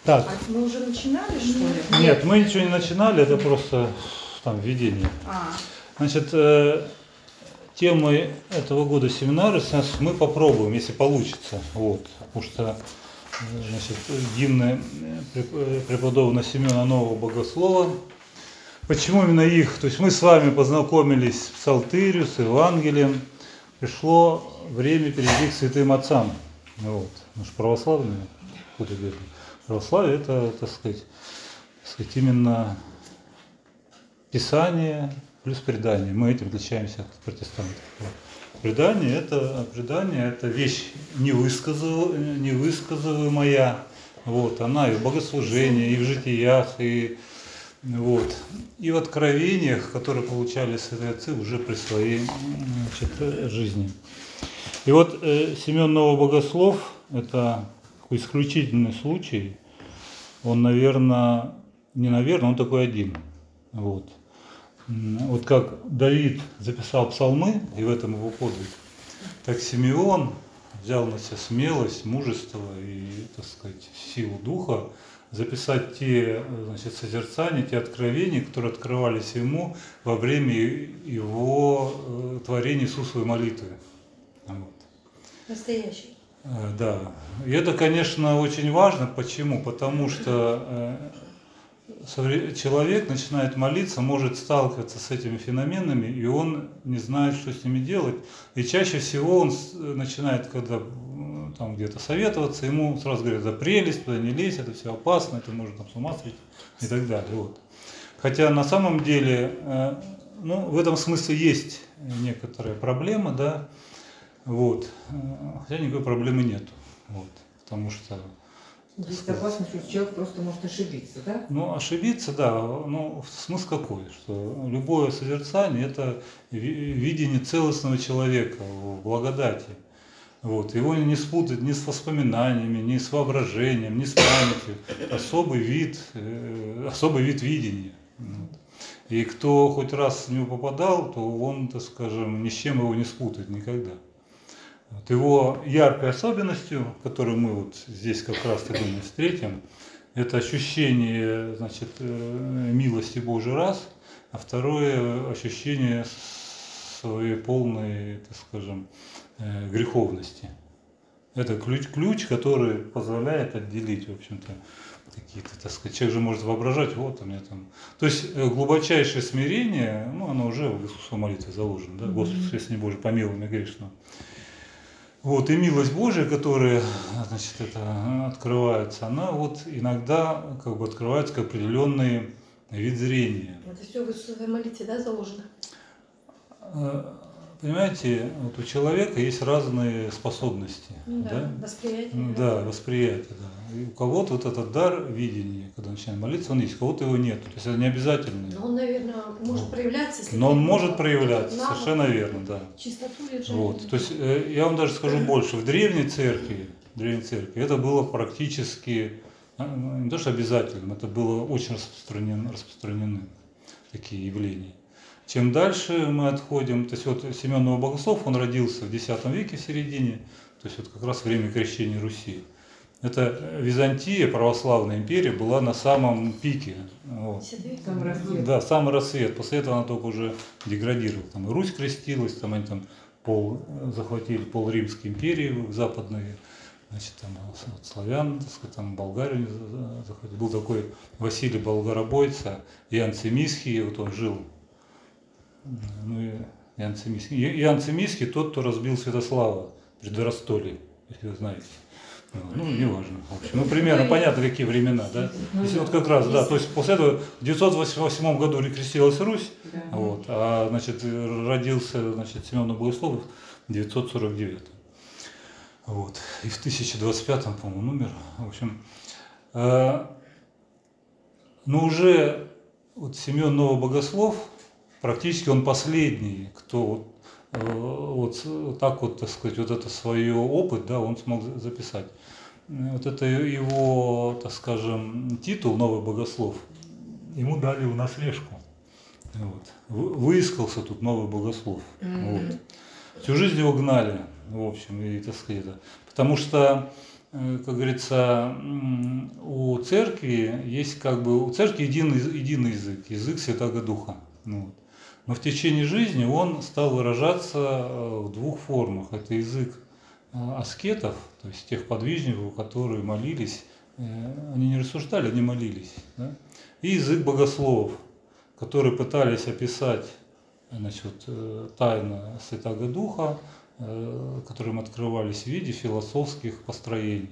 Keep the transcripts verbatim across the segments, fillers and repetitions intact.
Так. А мы уже начинали, что ли? Нет, мы ничего не начинали, это просто там введение. А. Значит, э, темой этого года семинара сейчас мы попробуем, если получится. Вот, потому что значит, гимны преподобного Семена Нового Богослова. Почему именно их? То есть мы с вами познакомились с Псалтырью, с Евангелием. Пришло время перейти к святым отцам. Вот. Мы же православные. Православие это, так сказать, так сказать, именно Писание плюс предание. Мы этим отличаемся от протестантов. Предание это, предание это вещь невысказываемая. Вот, она и в богослужении, и в житиях, и, вот, и в откровениях, которые получали святые отцы уже при своей, значит, жизни. И вот э, Семен Новый Богослов – это такой исключительный случай. Он, наверное, не наверное, он такой один. Вот. Вот как Давид записал псалмы, и в этом его подвиг, так Симеон взял на себя смелость, мужество и, так сказать, силу духа записать те, значит, созерцания, те откровения, которые открывались ему во время его э, творения Иисусовой молитвы. Вот. Настоящий. Э, да. И это, конечно, очень важно. Почему? Потому что э, человек начинает молиться, может сталкиваться с этими феноменами, и он не знает, что с ними делать. И чаще всего он начинает, когда там где-то советоваться, ему сразу говорят: да прелесть, туда не лезь, это все опасно, это можно там с ума сойти и так далее. Вот. Хотя на самом деле, ну, в этом смысле есть некоторая проблема, да, вот. Хотя никакой проблемы нет, вот, потому что есть опасность, что человек просто может ошибиться, да? Ну, ошибиться, да. Ну, смысл какой? Что любое созерцание – это видение целостного человека в благодати. Вот. Его не спутать ни с воспоминаниями, ни с воображением, ни с памятью. Особый вид, особый вид видения. Вот. И кто хоть раз в него попадал, то он, так скажем, ни с чем его не спутает никогда. Вот его яркой особенностью, которую мы вот здесь как раз, я думаю, встретим, это ощущение, значит, милости Божий раз, а второе ощущение своей полной, так скажем, греховности. Это ключ, ключ, который позволяет отделить, в общем-то, какие-то, так сказать, человек же может воображать, вот у меня там. То есть глубочайшее смирение, ну, оно уже в Иисусовой молитве заложено, да, Господи, если не Боже, помилуй меня грешного. Вот, и милость Божия, которая, значит, это открывается, она вот иногда как бы открывается как определенный вид зрения. Это все в Иисусовой молитве, да, заложено? Понимаете, вот у человека есть разные способности. Ну, да, да, восприятие. Да, да, восприятие, да. И у кого-то вот этот дар видения, когда начинает молиться, он есть, у кого-то его нет. То есть это не обязательно. Но он, наверное, может проявляться. Если Но он может проявляться, навык, совершенно верно, да. Чистоту или жизнь. Вот. То есть я вам даже скажу больше. В древней церкви, в древней церкви это было практически, не то что обязательно, это было очень распространено, распространены такие явления. Чем дальше мы отходим, то есть вот Семен Новый Богослов, он родился в десятом веке в середине, то есть вот как раз время крещения Руси. Это Византия, православная империя, была на самом пике. Вот. Самый рассвет. Да, самый рассвет. После этого она только уже деградировала. Там и Русь крестилась, там они там пол, захватили пол Римской империи западные, значит, там славян, так сказать, там Болгарию захватили. Был такой Василий Болгаробойца, Иоанн Цимисхий, вот он жил. Ну, Иоанн Цимисхий. Иоанн Цимисхий тот, кто разбил Святослава при Доростоле, если вы знаете. Ну, не важно. В общем, ну, примерно понятно, какие времена, да. Если вот как раз, да, то есть после этого в девятьсот восьмом году рекрестилась Русь, вот, а, значит, родился, значит, Семен Новый Богослов в девятьсот сорок девятом. Вот. И в тысяча двадцать пятом, по-моему, умер. В общем, э, но уже вот Семен Новый Богослов, практически он последний, кто вот, вот так вот, так сказать, вот это свое опыт, да, он смог записать. Вот это его, так скажем, титул «Новый Богослов», ему дали в наследство. Вот. Выискался тут новый богослов. Mm-hmm. Вот. Всю жизнь его гнали, в общем, и, так сказать, потому что, как говорится, у церкви есть как бы, у церкви единый, единый язык, язык Святаго Духа. Ну, вот. Но в течение жизни он стал выражаться в двух формах. Это язык аскетов, то есть тех подвижников, которые молились, они не рассуждали, они молились. Да? И язык богословов, которые пытались описать, значит, тайны Святаго Духа, которым открывались в виде философских построений.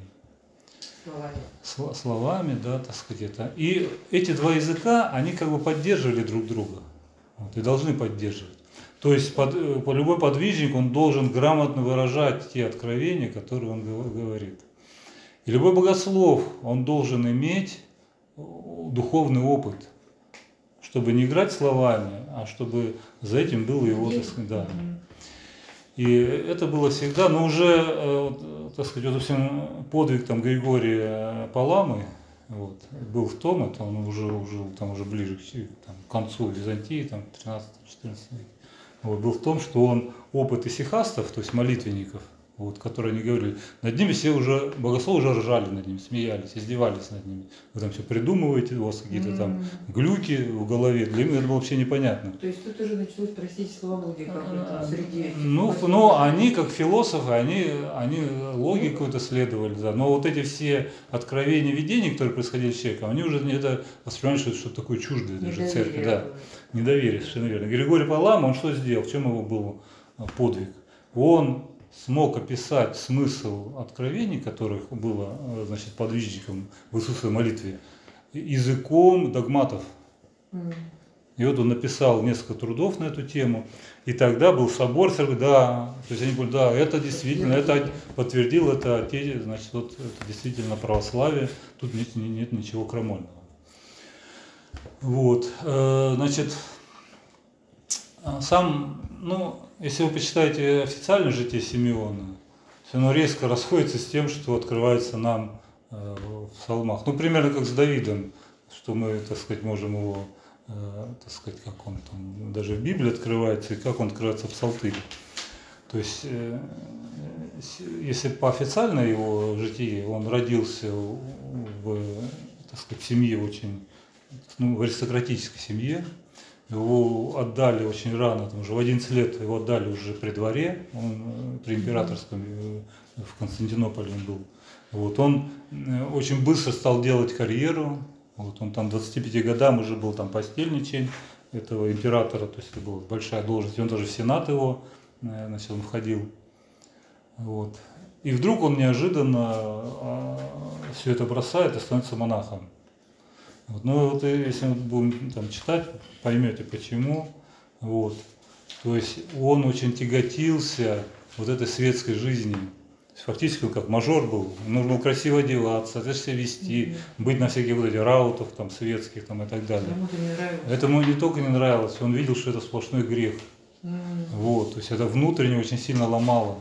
Словами. Словами, да, так сказать, это. И эти два языка, они как бы поддерживали друг друга. Вот, и должны поддерживать. То есть под, по любой подвижник, он должен грамотно выражать те откровения, которые он говорит. И любой богослов, он должен иметь духовный опыт, чтобы не играть словами, а чтобы за этим было его, так сказать, да. И это было всегда, но уже, так сказать, вот, всем подвиг там Григория Паламы вот, был в том, это он уже жил там уже ближе к, там, к концу Византии, там тринадцатый-четырнадцатый век, вот, был в том, что он опыт исихастов, то есть молитвенников, вот, которые они говорили, над ними все уже, богословы уже ржали над ними, смеялись, издевались над ними. Вы там все придумываете, у вас какие-то там глюки в голове, для них это было вообще непонятно. То есть тут уже началось просить словоблудие как-то среди этих. Ну, но они, как философы, они, они логику это следовали, да. Но вот эти все откровения, видения, которые происходили с человеком, они уже это воспринимали, что это что-то такое чуждое даже церкви. Да. Недоверие, совершенно верно. Григорий Палама, он что сделал? В чем его был подвиг? Он смог описать смысл откровений, которых было, значит, подвижником в Иисусовой молитве, языком догматов. Mm. И вот он написал несколько трудов на эту тему, и тогда был собор, да, то есть они говорят, да, это действительно, это подтвердил, это, значит, вот, это действительно православие, тут нет, нет ничего крамольного. Вот, значит, сам, ну, если вы почитаете официальное житие Симеона, оно резко расходится с тем, что открывается нам э, в псалмах. Ну, примерно как с Давидом, что мы, так сказать, можем его, э, так сказать, как он там, даже в Библии открывается, и как он открывается в Псалтыре. То есть, э, если по официальной его житии, он родился в, так сказать, в семье очень, ну, в аристократической семье. Его отдали очень рано, там уже в одиннадцать лет его отдали уже при дворе, он при императорском в Константинополе он был. Вот, он очень быстро стал делать карьеру, вот, он там к двадцати пяти годам уже был там постельничень этого императора, то есть это была большая должность, и он даже в Сенат его, значит, он входил. Вот. И вдруг он неожиданно все это бросает и становится монахом. Вот, ну вот если мы будем там читать, поймете почему. Вот. То есть он очень тяготился вот этой светской жизнью. Фактически он как мажор был, нужно было красиво одеваться, соответственно, вести, mm-hmm. быть на всяких вот этих раутах там, светских там, и так далее. Ему-то не нравилось. Это ему не только не нравилось, он видел, что это сплошной грех. Mm-hmm. Вот, то есть это внутренне очень сильно ломало.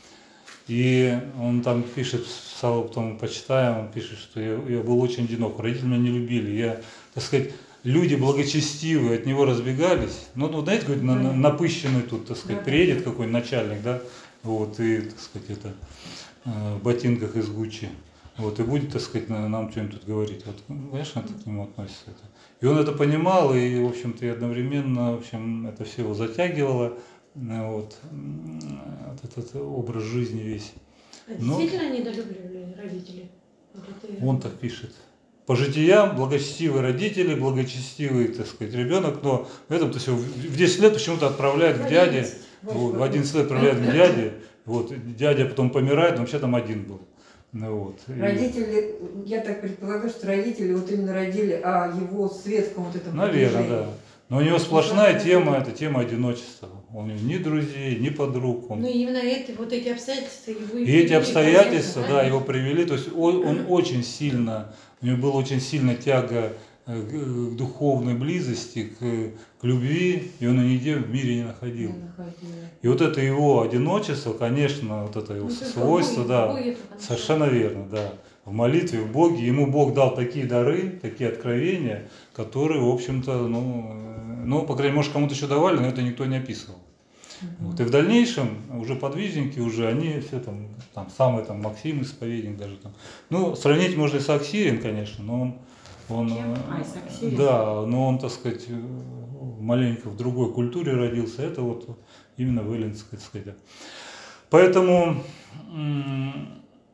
И он там пишет, потом почитаем, он пишет, что я, я был очень одинок, родители меня не любили, я, так сказать, люди благочестивые от него разбегались, ну, ну знаете, какой-то на, напыщенный тут, так сказать, приедет какой-нибудь начальник, да, вот, и, так сказать, это, в ботинках из Гуччи, вот, и будет, так сказать, нам что-нибудь тут говорить, вот, конечно, это к нему относится это. И он это понимал, и, в общем-то, и одновременно, в общем, это все его затягивало. Вот, вот этот образ жизни весь. А действительно Но, недолюбливали родители? Вот это... Он так пишет. По житиям благочестивые родители, благочестивый, так сказать, ребенок, но в этом то есть в десять лет почему-то отправляют к дяде, вот, в одиннадцать лет отправляют к дяде, вот, дядя потом помирает, но вообще там один был. Вот. Родители, и... я так предполагаю, что родители вот именно родили о его светском вот этом Наверное, движении. Да. Но у него сплошная тема, это тема одиночества. У него ни друзей, ни подруг. Он... Ну именно эти, вот эти обстоятельства его и И эти обстоятельства, да, его привели. То есть он, он очень сильно, у него была очень сильная тяга к духовной близости, к, к любви, и он ее нигде в мире не находил. Не находил. И вот это его одиночество, конечно, вот это его ну, свойство, Боге, да, Боге, совершенно верно, да. В молитве, в Боге, ему Бог дал такие дары, такие откровения, которые, в общем-то, ну, ну, по крайней мере, может, кому-то еще давали, но это никто не описывал. Мгм. Вот. И в дальнейшем уже подвижники, уже они все там, там самый там Максим исповедник даже там. Ну, сравнить можно и с Аксирием, конечно, но он, он Кем? э, А, и с Аксирием. да, но он, так сказать, э, маленько в другой культуре родился. Это вот именно в эллинской, так сказать. Поэтому м,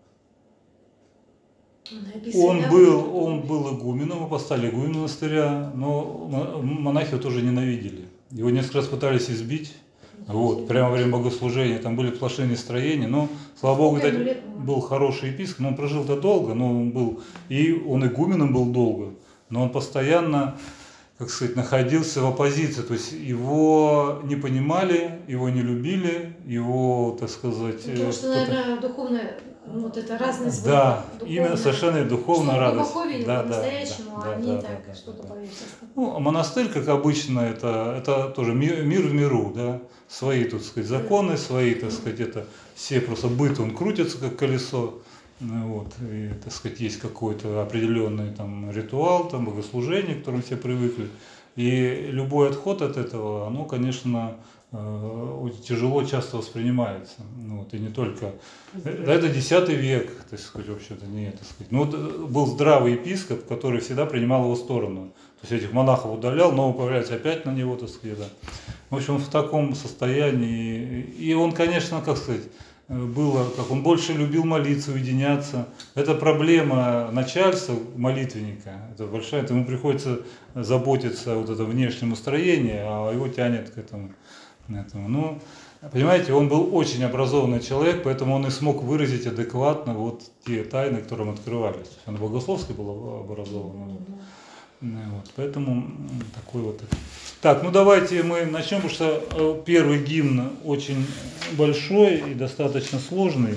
Написано, он да, был, вот он это. был игуменом, его поставили игуменом монастыря, но мо- монахи его тоже ненавидели. Его несколько раз пытались избить. Вот, прямо во время богослужения, там были сплошные нестроения, но, слава Богу, Сколько ему кстати, лет было? был хороший епископ, но он прожил-то долго, но он был, и он игуменом был долго, но он постоянно, как сказать, находился в оппозиции, то есть его не понимали, его не любили, его, так сказать, Ну, потому э, что, кто-то- наверное, духовная, ну, вот это разность была. да, Духовная. именно совершенно и духовная Что радость. глубоко видел Да, да, по-настоящему, да, а не да, так, да, да, что-то да. поверхностно. Ну, а монастырь, как обычно, это, это тоже мир, мир в миру, да, свои, тут сказать, законы, свои, так сказать, это все просто быт, он крутится, как колесо, ну, вот, и, так сказать, есть какой-то определенный там ритуал, там, богослужение, к которому все привыкли, и любой отход от этого, оно, конечно, э, очень тяжело часто воспринимается, ну, вот, и не только, да, это десятый век, так сказать, вообще-то не, так сказать, ну, вот, э, был здравый епископ, который всегда принимал его сторону, то есть этих монахов удалял, новый появляется опять на него, так сказать, да. В общем, в таком состоянии. И он, конечно, как сказать, было, как он больше любил молиться, уединяться. Это проблема начальства, молитвенника. Это большая, это ему приходится заботиться о вот этом внешнем устроении, а его тянет к этому. этому. Ну, понимаете, он был очень образованный человек, поэтому он и смог выразить адекватно вот те тайны, которые ему открывались. Он богословски был образован. Вот, поэтому м, такой вот. Так, ну давайте мы начнем, потому что э, первый гимн очень большой и достаточно сложный.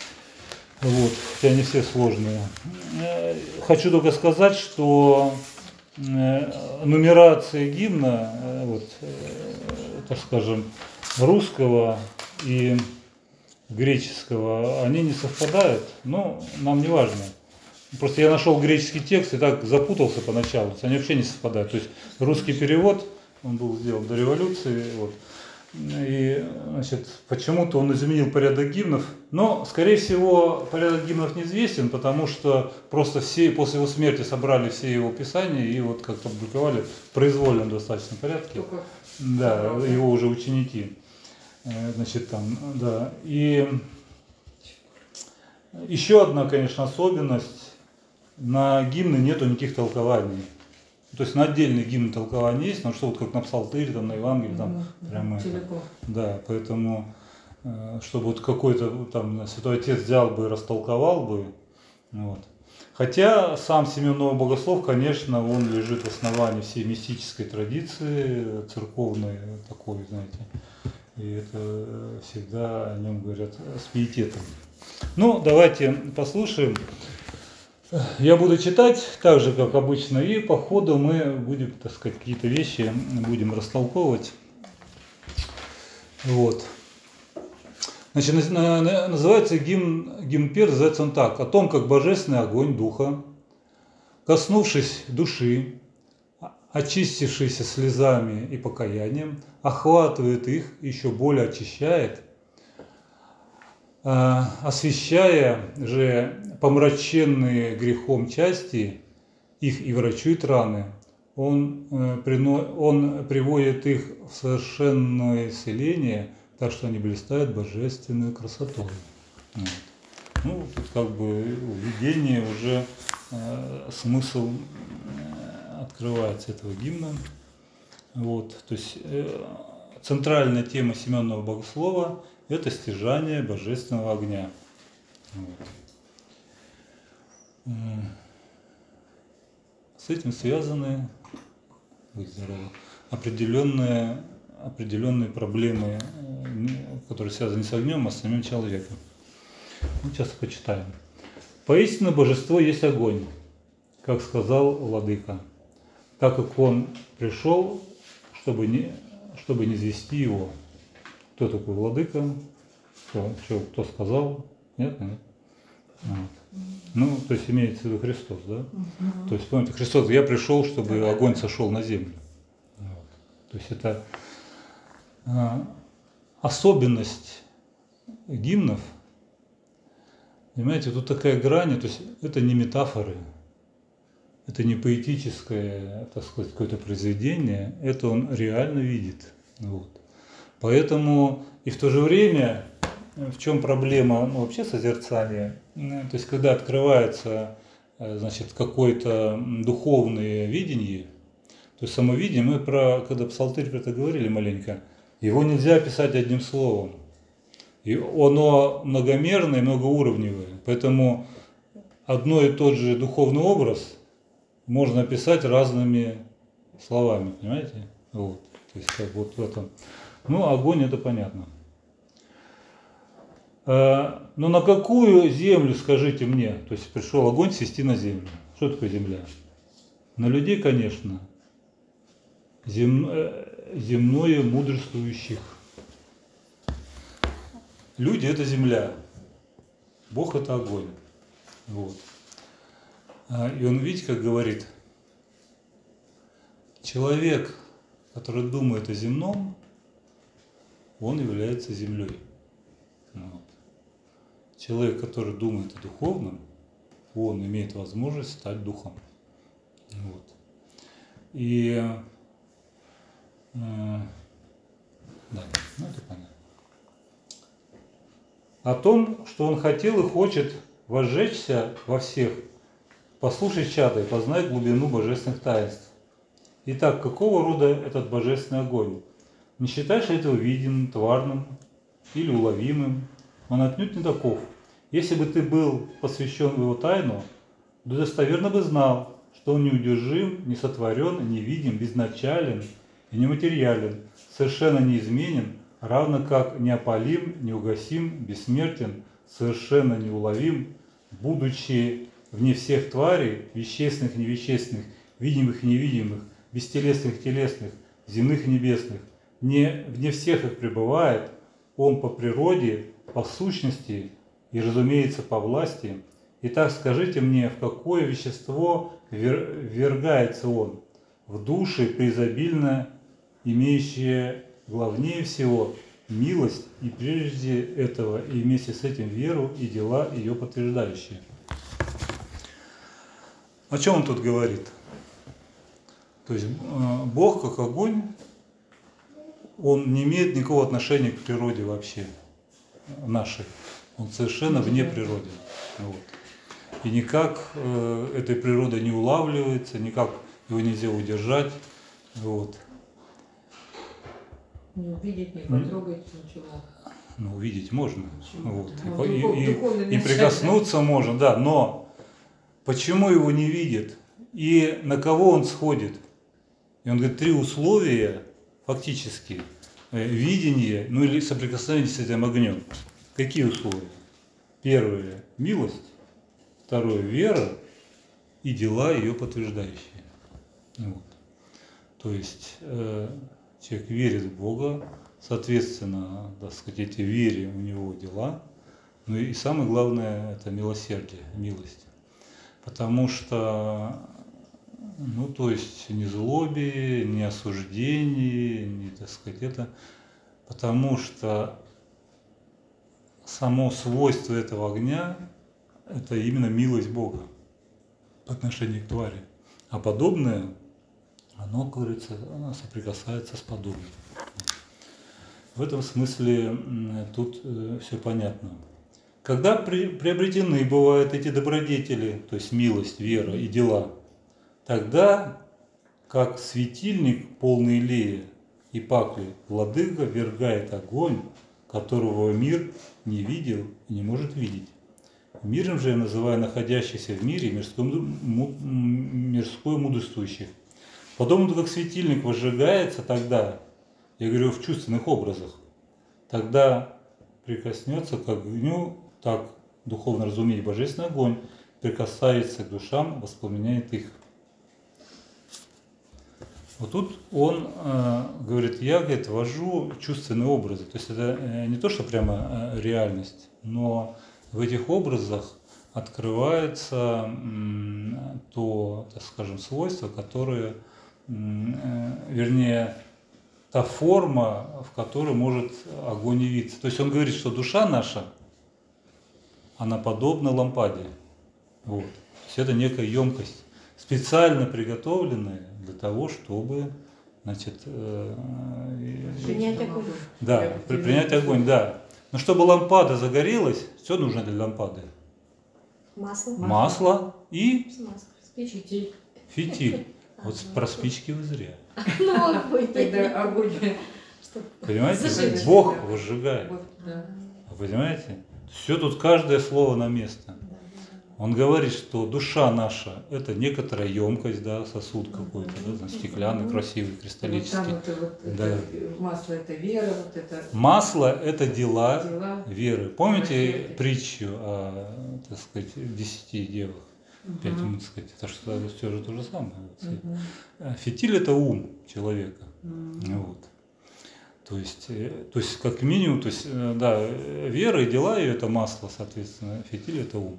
Вот, хотя не все сложные. Э, Хочу только сказать, что э, нумерация гимна, э, вот, э, так скажем, русского и греческого, они не совпадают, но нам не важно. Просто я нашел греческий текст и так запутался поначалу, они вообще не совпадают. То есть русский перевод, он был сделан до революции, вот, и значит, почему-то он изменил порядок гимнов, но, скорее всего, порядок гимнов неизвестен, потому что просто все после его смерти собрали все его писания и вот как-то публиковали в произвольном достаточно порядке. Только Да, собрался. его уже ученики. Э, Значит, там, да. И еще одна, конечно, особенность. На гимны нету никаких толкований. То есть на отдельный гимн толкование есть, но что вот как на псалтырь, там, на Евангелие, там Мгм. прямо это. Целиком. Да, поэтому, э, чтобы вот какой-то там Святой Отец взял бы и растолковал бы. Вот. Хотя сам Семен Новый Богослов, конечно, он лежит в основании всей мистической традиции, церковной такой, знаете. И это всегда о нем говорят с пиететом. Ну, давайте послушаем. Я буду читать так же, как обычно, и по ходу мы будем, так сказать, какие-то вещи будем растолковывать. Вот. Значит, на- на- называется гимн, гимн первый, называется он так. О том, как божественный огонь духа, коснувшись души, очистившийся слезами и покаянием, охватывает их, еще более очищает, а, освещая же помраченные грехом части их и врачует раны. Он, э, прино- он приводит их в совершенное исцеление, так что они блистают божественной красотой. Вот. Ну, тут как бы введение уже э, смысл э, открывается этого гимна. Вот. То есть э, центральная тема Семенова Богослова – это стяжание божественного огня. Вот. М. С этим связаны, будь здоровы, определенные, определенные проблемы, э, которые связаны не с огнем, а с самим человеком. Ну, сейчас почитаем. «Поистину божество есть огонь, как сказал Владыка, так как он пришел, чтобы не, чтобы не звести его». Кто такой Владыка? Кто, что, кто сказал? Нет, нет. Вот. Ну, то есть имеется в виду Христос, да? Мгм. То есть, помните, Христос, я пришел, чтобы огонь сошел на землю. Вот. То есть это а, особенность гимнов, понимаете, тут такая грань, то есть это не метафоры, это не поэтическое, так сказать, какое-то произведение, это он реально видит. Вот. Поэтому и в то же время, в чем проблема ну, вообще созерцания, то есть когда открывается значит, какое-то духовное видение, то есть само видение, мы про, когда псалтырь про это говорили маленько, его нельзя описать одним словом. И оно многомерное, многоуровневое. Поэтому одно и тот же духовный образ можно описать разными словами, понимаете? Вот. То есть как вот в этом. Ну, огонь это понятно. А, но на какую землю, скажите мне, то есть пришел огонь свести на землю. Что такое земля? На людей, конечно, зем... земное мудрствующих. Люди – это земля, Бог – это огонь. Вот. И он, видите, как говорит, человек, который думает о земном, он является землей. Вот. Человек, который думает о духовном, он имеет возможность стать духом. Вот. И э, да, ну это понятно. О том, что он хотел и хочет возжечься во всех. Послушай, чада, и познай глубину божественных таинств. Итак, какого рода этот божественный огонь? Не считаешь ли этого видимым, тварным или уловимым? Он отнюдь не таков. Если бы ты был посвящен в его тайну, то достоверно бы знал, что он неудержим, несотворен, невидим, безначален и нематериален, совершенно неизменен, равно как неопалим, неугасим, бессмертен, совершенно неуловим, будучи вне всех тварей, вещественных, невещественных, видимых и невидимых, бестелесных, телесных, земных и небесных, не вне всех их пребывает, он по природе, по сущности и, разумеется, по власти. Итак, скажите мне, в какое вещество ввергается он? В души преизобильно имеющие главнее всего милость и прежде этого и вместе с этим веру и дела ее подтверждающие. О чем он тут говорит? То есть Бог как огонь, он не имеет никакого отношения к природе вообще нашей. Он совершенно вне природы. Вот. И никак э, этой природой не улавливается, никак его нельзя удержать. Вот. Не увидеть, не потрогать, ничего. Ну, увидеть можно. Вот. Ну, И, духов, и, и, и прикоснуться можно, да. Но почему его не видит? И на кого он сходит? И он говорит, три условия фактически видение, ну или соприкосновение с этим огнем. Какие условия? Первое – милость. Второе – вера и дела ее подтверждающие. Вот. То есть э, человек верит в Бога, соответственно, так сказать, эти вере у него дела. Ну и самое главное – это милосердие, милость. Потому что, ну то есть не злобе, не осуждение, не, так сказать, это, потому что само свойство этого огня – это именно милость Бога по отношению к твари. А подобное, оно, как говорится, оно соприкасается с подобным. В этом смысле тут все понятно. Когда при, приобретены бывают эти добродетели, то есть милость, вера и дела, тогда, как светильник полный лея и пакли, владыка ввергает огонь, которого мир не видел и не может видеть. Миром же я называю находящихся в мире мирской, мирской мудрствующих. Подобно как светильник возжигается тогда, я говорю в чувственных образах, тогда прикоснется к огню, так духовно разумеет божественный огонь, прикасается к душам, воспламеняет их. Вот тут он э, говорит, я, говорит, ввожу чувственные образы. То есть это э, не то, что прямо э, реальность, но в этих образах открывается м, то, так скажем, свойство, которое, м, э, вернее, та форма, в которой может огонь явиться. То есть он говорит, что душа наша, она подобна лампаде. Вот. То есть это некая емкость, специально приготовленная для того, чтобы, значит, э, Принять огонь. да, при- принять огонь, да. Но чтобы лампада загорелась, что нужно для лампады? Масло. Масло и Масло. Спички. фитиль. Вот Ага. про спички вы зря. Ну, огонь. Тогда огонь. Чтоб Понимаете? зажечь. Бог возжигает. Вот, да. Вы понимаете? Все тут, каждое слово на место. Да, да, да. Он говорит, что душа наша – это некоторая емкость, да, сосуд какой-то, да, там, стеклянный, красивый, Вот кристаллический. там это вот Да. это, масло это вера, вот это Масло – это дела дела. веры. Помните Милосердие. притчу о, так сказать, десяти девах? Пять, Мгм. ну, так сказать, это что все же то же самое. Вот, сказать. Мгм. Фитиль – это ум человека. Мгм. Вот. То есть, э, то есть, как минимум, то есть, э, да, э, вера и дела ее – это масло, соответственно, фитиль – это ум.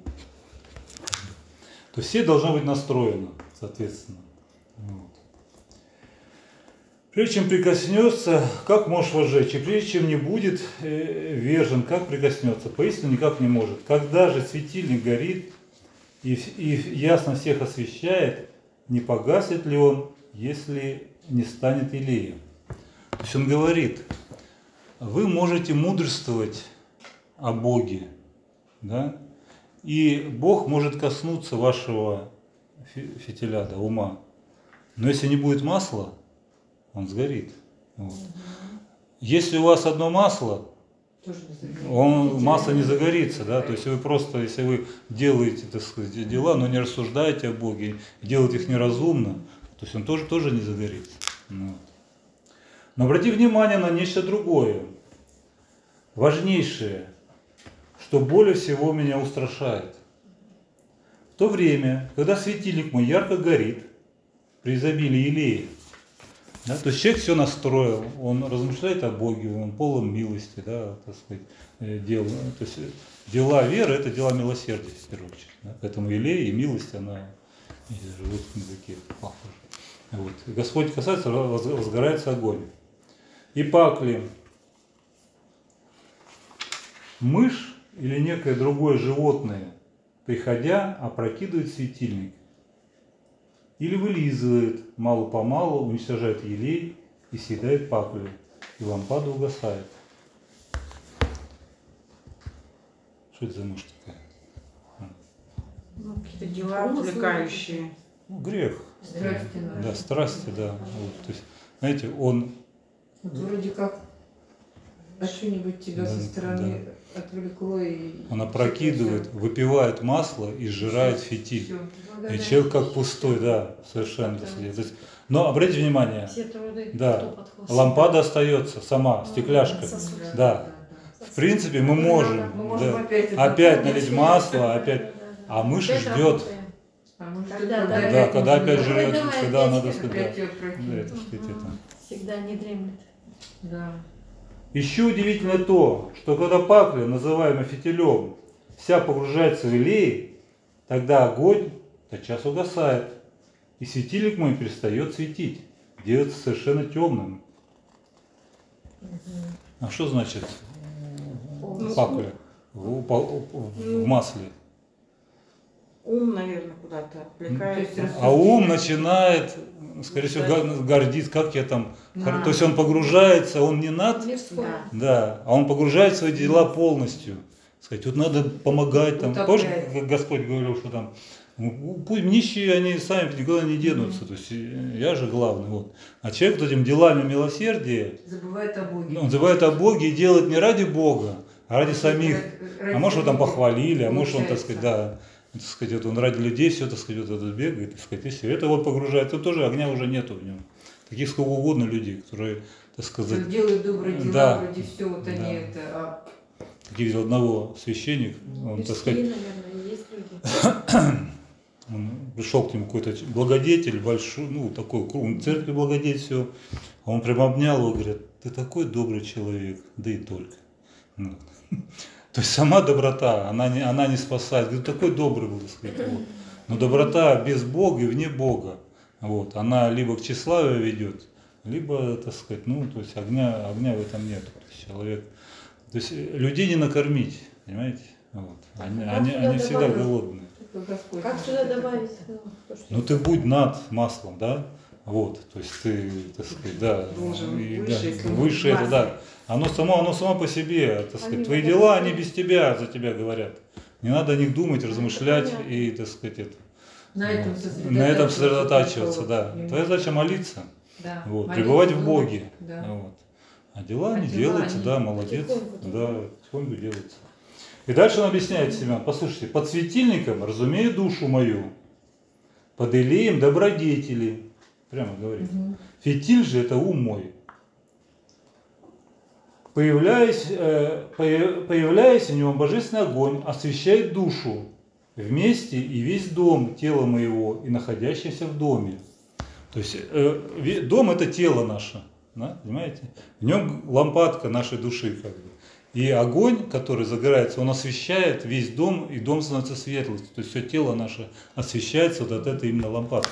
То есть все должно быть настроено, соответственно. Вот. Прежде чем прикоснется, как можешь возжечь? И прежде чем не будет э, вержен, как прикоснется? Поистину никак не может. Когда же светильник горит и, и ясно всех освещает, не погасит ли он, если не станет елеем? То есть он говорит, вы можете мудрствовать о Боге, да? И Бог может коснуться вашего фитиля, да, ума. Но если не будет масла, он сгорит. Вот. Если у вас одно масло, Тоже не загорится. он, масло не загорится, да, то есть вы просто, если вы делаете, так сказать, дела, но не рассуждаете о Боге, делаете их неразумно, то есть он тоже, тоже не загорится. Вот. Но обрати внимание на нечто другое, важнейшее, что более всего меня устрашает. В то время, когда светильник мой ярко горит, при изобилии елея, да, то есть человек все настроил, он размышляет о Боге, он полон милости, да, так сказать, э, дел, то есть э, дела веры – это дела милосердия, в первую очередь. Да, поэтому елей и милость, она в русском языке похожа. Вот. И Господь касается, возгорается огонь. И пакли, мышь или некое другое животное, приходя, опрокидывает светильник или вылизывает, мало-помалу уничтожает елей и съедает паклю, и лампада угасает. Что это за мышь такая? Ну, Какие-то дела отвлекающие. Ну, грех. Страсти наши. Да, страсти, да. Вот, то есть, знаете, он, Вот вроде как а что-нибудь тебя Да, со стороны отвлекло и... он опрокидывает, выпивает масло и сжирает фитиль. Всё. И человек как пустой, да, совершенно. Так сказать. То есть, но обратите внимание, Все труды. Да. кто под хвост. лампада остается сама, стеклянка. Сосуд. Да. В принципе, мы можем, Мы можем да, опять это опять помнить. налить масло, Да, опять, да, да, да. а мышь Опять ждет. работаем. А может, Когда, это да, Да, когда опять нужно жрет, Давай, когда опять надо опять сказать, опять да, её да, прокинуть. это, сказать, это. Мгм. Всегда не дремлет. Да. Еще удивительно то, что когда пакля, называемая фитилем, вся погружается в елей, тогда огонь тотчас угасает, и светильник мой перестает светить, делается совершенно темным. А что значит Ну, пакля в, в- в масле? Ум, наверное, куда-то отвлекается. То есть А ум начинает, скорее всего, га- гордиться, как я там. Да. То есть он погружается, он не над, Мирское. Да. да, а он погружает в свои дела полностью. Сказать, вот надо помогать там. Вот Помнишь, опять. как Господь говорил, что там ну, пусть нищие, они сами никуда не денутся. То есть э, я же главный. Вот. А человек вот этими делами милосердия, Забывает о Боге. ну, он забывает о Боге и делает не ради Бога, а ради самих. Ради А может, его там самих похвалили, а может, он, так получается. сказать, да, так сказать, вот он ради людей все, так сказать, вот это бегает, так сказать, и все. Это вот погружает. Тут тоже огня уже нету в нем. Таких сколько угодно людей, которые, так сказать, Что делают добрые дела, Да. вроде все, вот Да. они это... А как я видел одного священника, он, так сказать, Мирские, наверное, есть люди. он пришел к нему какой-то благодетель большой, ну, такой, круг, церкви благодетель, все. А он прям обнял его, говорит, ты такой добрый человек, да и только. Ну. То есть сама доброта, она не, она не спасает. Говорит, такой добрый был, так сказать. Вот. Но доброта без Бога и вне Бога, вот, она либо к тщеславию ведет, либо, так сказать, ну, то есть огня, огня в этом нет. То есть человек, то есть людей не накормить, понимаете? Вот. Они, Как они, сюда они всегда добавить? голодные. Только Господь Как может сюда это добавить? как-то. Ну, то, что- Ну ты будь над маслом, да? Вот, то есть ты, так сказать, да, Должен и, выше, да, если выше это, масло. да. Оно само, оно само по себе, так сказать, Они твои вот дела, это- они без тебя, за тебя говорят. Не надо о них думать, Ну, это размышлять понятно. и, так сказать, это. На этом Вот. сосредотачиваться. На этом сосредотачиваться, только да. вот. Твоя задача молиться, Да. вот, Молиться, пребывать в думать, Боге. Да. Вот. А дела А не дела, делаются, они да, молодец. потихоньку, Да, потихоньку делаются. И дальше он объясняет Семен, послушайте, под светильником разумею душу мою, под елеем добродетели. Прямо говорит. Мгм. Фитиль же это ум мой. Появляясь, э, пое- появляясь в нем божественный огонь, освещает душу вместе и весь дом тела моего и находящийся в доме. То есть э, ве- дом это тело наше, да, понимаете? В нем лампадка нашей души как бы. И огонь, который загорается, он освещает весь дом, и дом становится светлым. То есть все тело наше освещается вот от этой именно лампадки.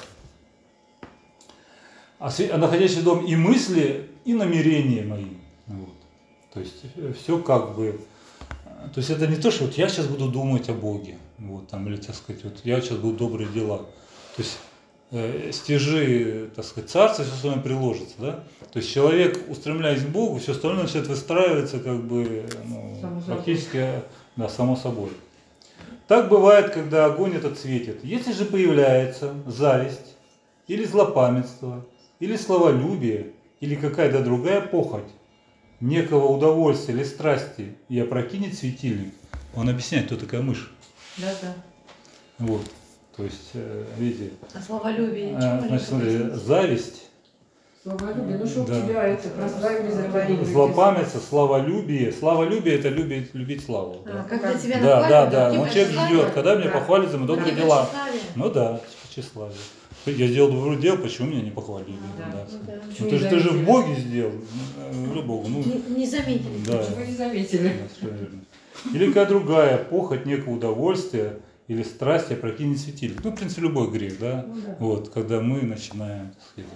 Осве- а находящий в дом и мысли, и намерения мои. Вот. То есть все как бы. То есть это не то, что вот я сейчас буду думать о Боге, вот, там, или, так сказать, вот я сейчас буду добрые дела. То есть э, стяжи, так сказать, царство, все остальное приложится, да? То есть человек, устремляясь к Богу, все остальное начинает выстраиваться как бы ну, Само собой. практически, да, само собой. Так бывает, когда огонь этот светит. Если же появляется зависть, или злопамятство, или словолюбие, или какая-то другая похоть, некого удовольствия или страсти, и опрокинет светильник, он объясняет, кто такая мышь. Да, да. Вот. То есть, э, видите, А словолюбие, э, чем значит, смотри, зависть, Словолюбие, ну чтобы Да. тебя это прославили, заговорили. злопамятство, славолюбие. Славолюбие – это любить, любить славу. А, Да, когда тебя да, нахвалят, да. да. типа Он человек тщеславие? ждет, когда меня Да. похвалят за мои добрые Типа дела. тщеславие? Ну да, тщеславие. Я сделал доброе дело, почему меня не похвалили? Да. Да. Ну да. Ну, Почему ты, не же, ты же в заметили? Боге сделал. Ну, говорю Богу, ну, Не, не заметили. да. Чего не заметили? Да, всё верно. Или какая другая похоть, некое удовольствие или страсть опрокинет светильник. Ну, в принципе, любой грех, да? Ну да. Вот, когда мы начинаем, так сказать.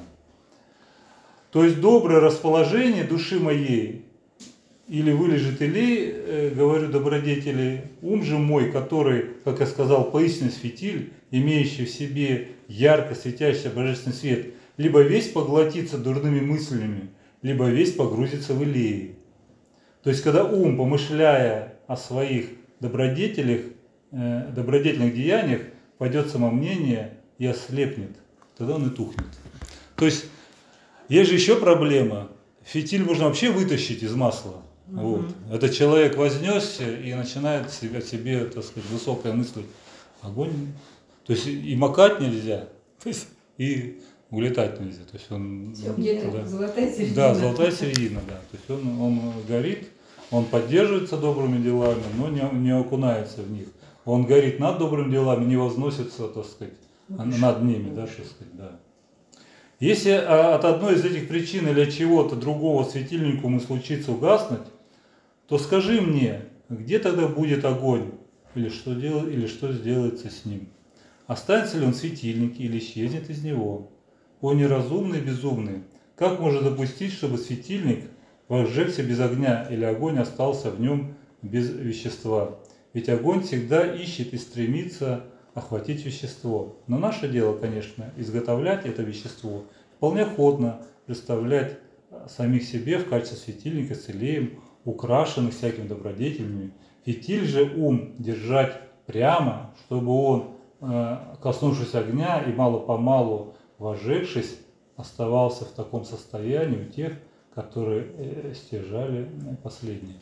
То есть доброе расположение души моей, или вылежит или, э, говорю, добродетели, ум же мой, который, как я сказал, поистине светиль, имеющий в себе ярко светящийся божественный свет, либо весь поглотится дурными мыслями, либо весь погрузится в илеи. То есть, когда ум, помышляя о своих добродетелях, э, добродетельных деяниях, пойдет самомнение и ослепнет, тогда он и тухнет. То есть, есть же еще проблема. Фитиль можно вообще вытащить из масла. Мгм. Вот. Этот человек вознесся и начинает себе, о себе, так сказать, высокое мыслить. Огонь. То есть и макать нельзя, то есть и улетать нельзя. То есть он, Всё, где-то да. золотая середина. Да, золотая середина, да. То есть он, он горит, он поддерживается добрыми делами, но не, не окунается в них. Он горит над добрыми делами, не возносится, так сказать, над ними, да, так сказать, да. Если а, от одной из этих причин или от чего-то другого светильнику ему случится угаснуть, то скажи мне, где тогда будет огонь, или что, дел, или что сделается с ним? Останется ли он в светильнике или исчезнет из него? О неразумный и безумный, как можно допустить, чтобы светильник возжегся без огня или огонь остался в нем без вещества? Ведь огонь всегда ищет и стремится охватить вещество. Но наше дело, конечно, изготовлять это вещество, вполне охотно представлять самих себе в качестве светильника с илеем, украшенных всякими добродетелями. Фитиль же ум держать прямо, чтобы он, коснувшись огня и мало-помалу возжегшись, оставался в таком состоянии у тех, которые стяжали последние.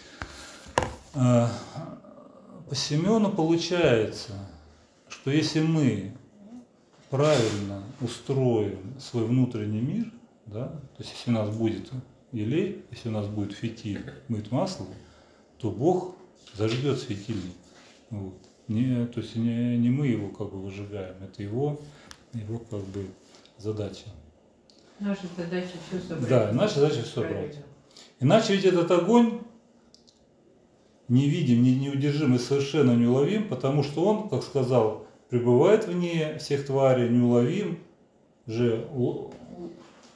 По Семену получается, что если мы правильно устроим свой внутренний мир, да, то есть если у нас будет елей, если у нас будет фитиль, будет масло, то Бог зажгет светильник. Вот. Не, то есть не, не мы его как бы выжигаем, это его, его как бы задача. Наша задача все собрать. Да, наша задача все Правильно. брать. Иначе ведь этот огонь невидим, не, неудержим и совершенно неуловим, потому что он, как сказал, пребывает вне всех тварей, неуловим же,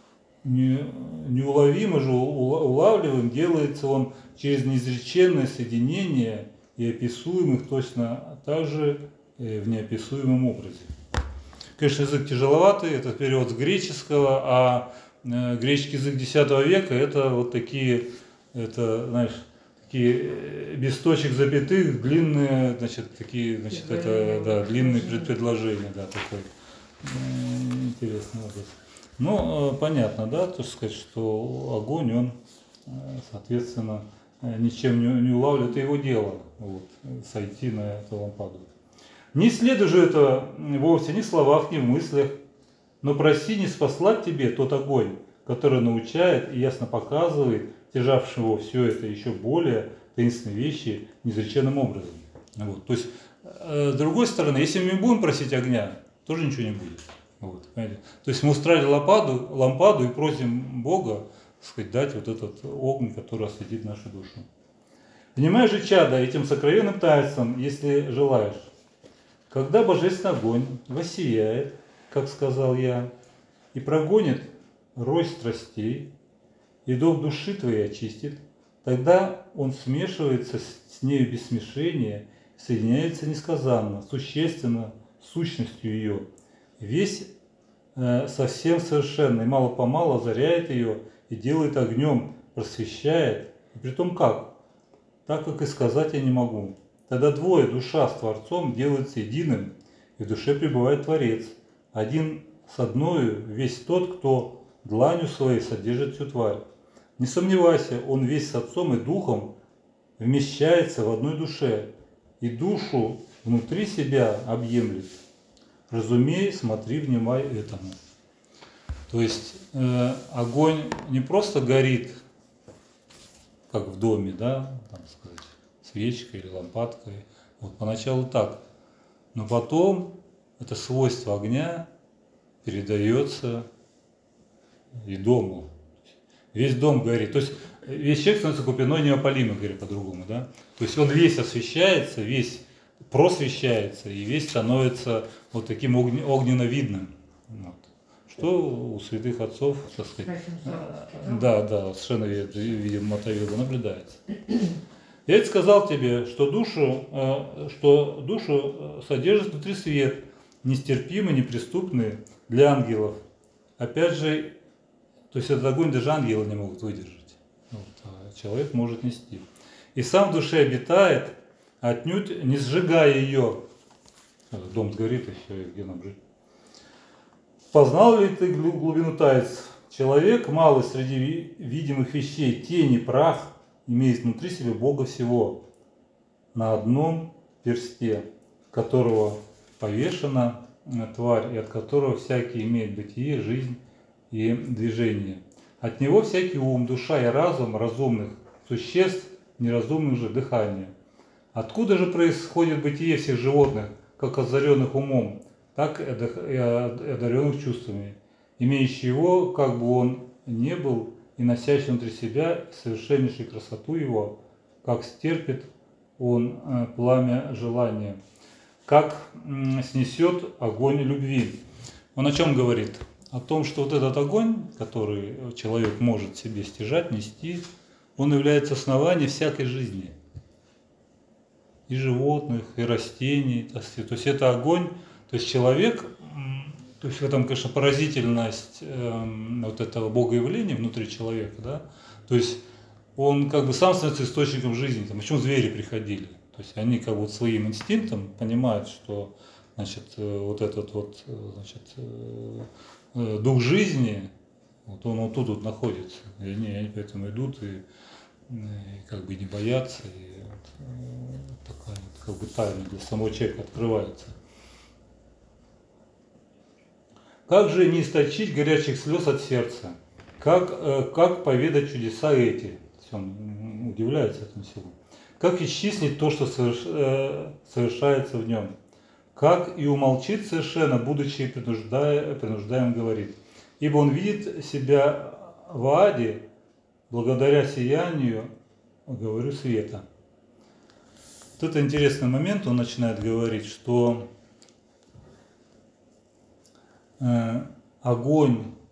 не, неуловимо же ула- улавливаем делается он через неизреченное соединение и описуемых точно так же э, в неописуемом образе. Конечно, язык тяжеловатый, это перевод с греческого, а э, греческий язык десятого века это вот такие, это, знаешь, такие э, без точек запятых, длинные, значит, такие, значит, это, да, длинные предпредложения, да, такой э, интересный образ. Ну, э, понятно, да, то сказать, что огонь, он, э, соответственно, э, ничем не, не улавливает, это его дело, вот, сойти на эту лампаду. Не следуй же это вовсе ни в словах, ни в мыслях, но проси не спаслать тебе тот огонь, который научает и ясно показывает стяжавшего все это еще более таинственные вещи неизреченным образом. Вот. То есть, э, с другой стороны, если мы не будем просить огня, тоже ничего не будет. Вот, понимаете? То есть мы устраивали лампаду, лампаду и просим Бога, так сказать, дать вот этот огонь, который осветит нашу душу. Внимай же, чадо, этим сокровенным таинством, если желаешь. Когда божественный огонь воссияет, как сказал я, и прогонит рой страстей, и дом души твоей очистит, тогда он смешивается с нею без смешения, соединяется несказанно, существенно, сущностью ее, весь э, совсем совершенно, и мало-помалу озаряет ее и делает огнем, просвещает, и притом как? Так, как и сказать я не могу. Тогда двое, душа с Творцом, делаются единым, и в душе пребывает Творец. Один с одною весь тот, кто дланью своей содержит всю тварь. Не сомневайся, он весь с Отцом и Духом вмещается в одной душе, и душу внутри себя объемлет. Разумей, смотри, внимай этому. То есть э, огонь не просто горит, как в доме, да, там сказать, свечкой или лампадкой. Вот поначалу так. Но потом это свойство огня передается и дому. Весь дом горит. То есть весь человек становится купиной неопалимой, говоря по-другому, да. То есть он весь освещается, весь просвещается и весь становится вот таким огн- огненно-видным. Вот. Что у святых отцов, так сказать, да, да, совершенно видимо Мотовилова наблюдается. Я ведь сказал тебе, что душу, что душу содержит внутри свет, нестерпимый, неприступный для ангелов. Опять же, то есть этот огонь даже ангелы не могут выдержать. Вот, а человек может нести. И сам в душе обитает, отнюдь не сжигая ее. Дом сгорит еще, и где нам жить? Познал ли ты глубину таинств? Человек, малый среди видимых вещей, тени, прах, имеет внутри себя Бога всего, на одном персте, которого повешена тварь, и от которого всякий имеет бытие, жизнь и движение. От него всякий ум, душа и разум разумных существ, неразумных же дыхание. Откуда же происходит бытие всех животных, как озаренных умом, так и одаренных чувствами, имеющий его, как бы он не был, и носящий внутри себя совершеннейшую красоту его, как стерпит он пламя желания, как снесет огонь любви. Он о чем говорит? О том, что вот этот огонь, который человек может себе стяжать, нести, он является основанием всякой жизни. И животных, и растений. То есть это огонь, то есть человек, то есть в этом, конечно, поразительность э, вот этого богоявления внутри человека, да, то есть он как бы сам становится источником жизни. Там, почему звери приходили? То есть они как бы вот своим инстинктом понимают, что, значит, вот этот вот, значит, дух жизни, вот он вот тут вот находится, и они, они поэтому идут и, и как бы не боятся, и вот, такая вот, как бы тайна для самого человека открывается. Как же не источить горячих слез от сердца? Как, как поведать чудеса эти? Он удивляется этому всему. Как исчислить то, что совершается в нем? Как и умолчит совершенно, будучи принуждая, принуждаем говорит. Ибо он видит себя в аде, благодаря сиянию, говорю, света. Вот это интересный момент, он начинает говорить, что э, огонь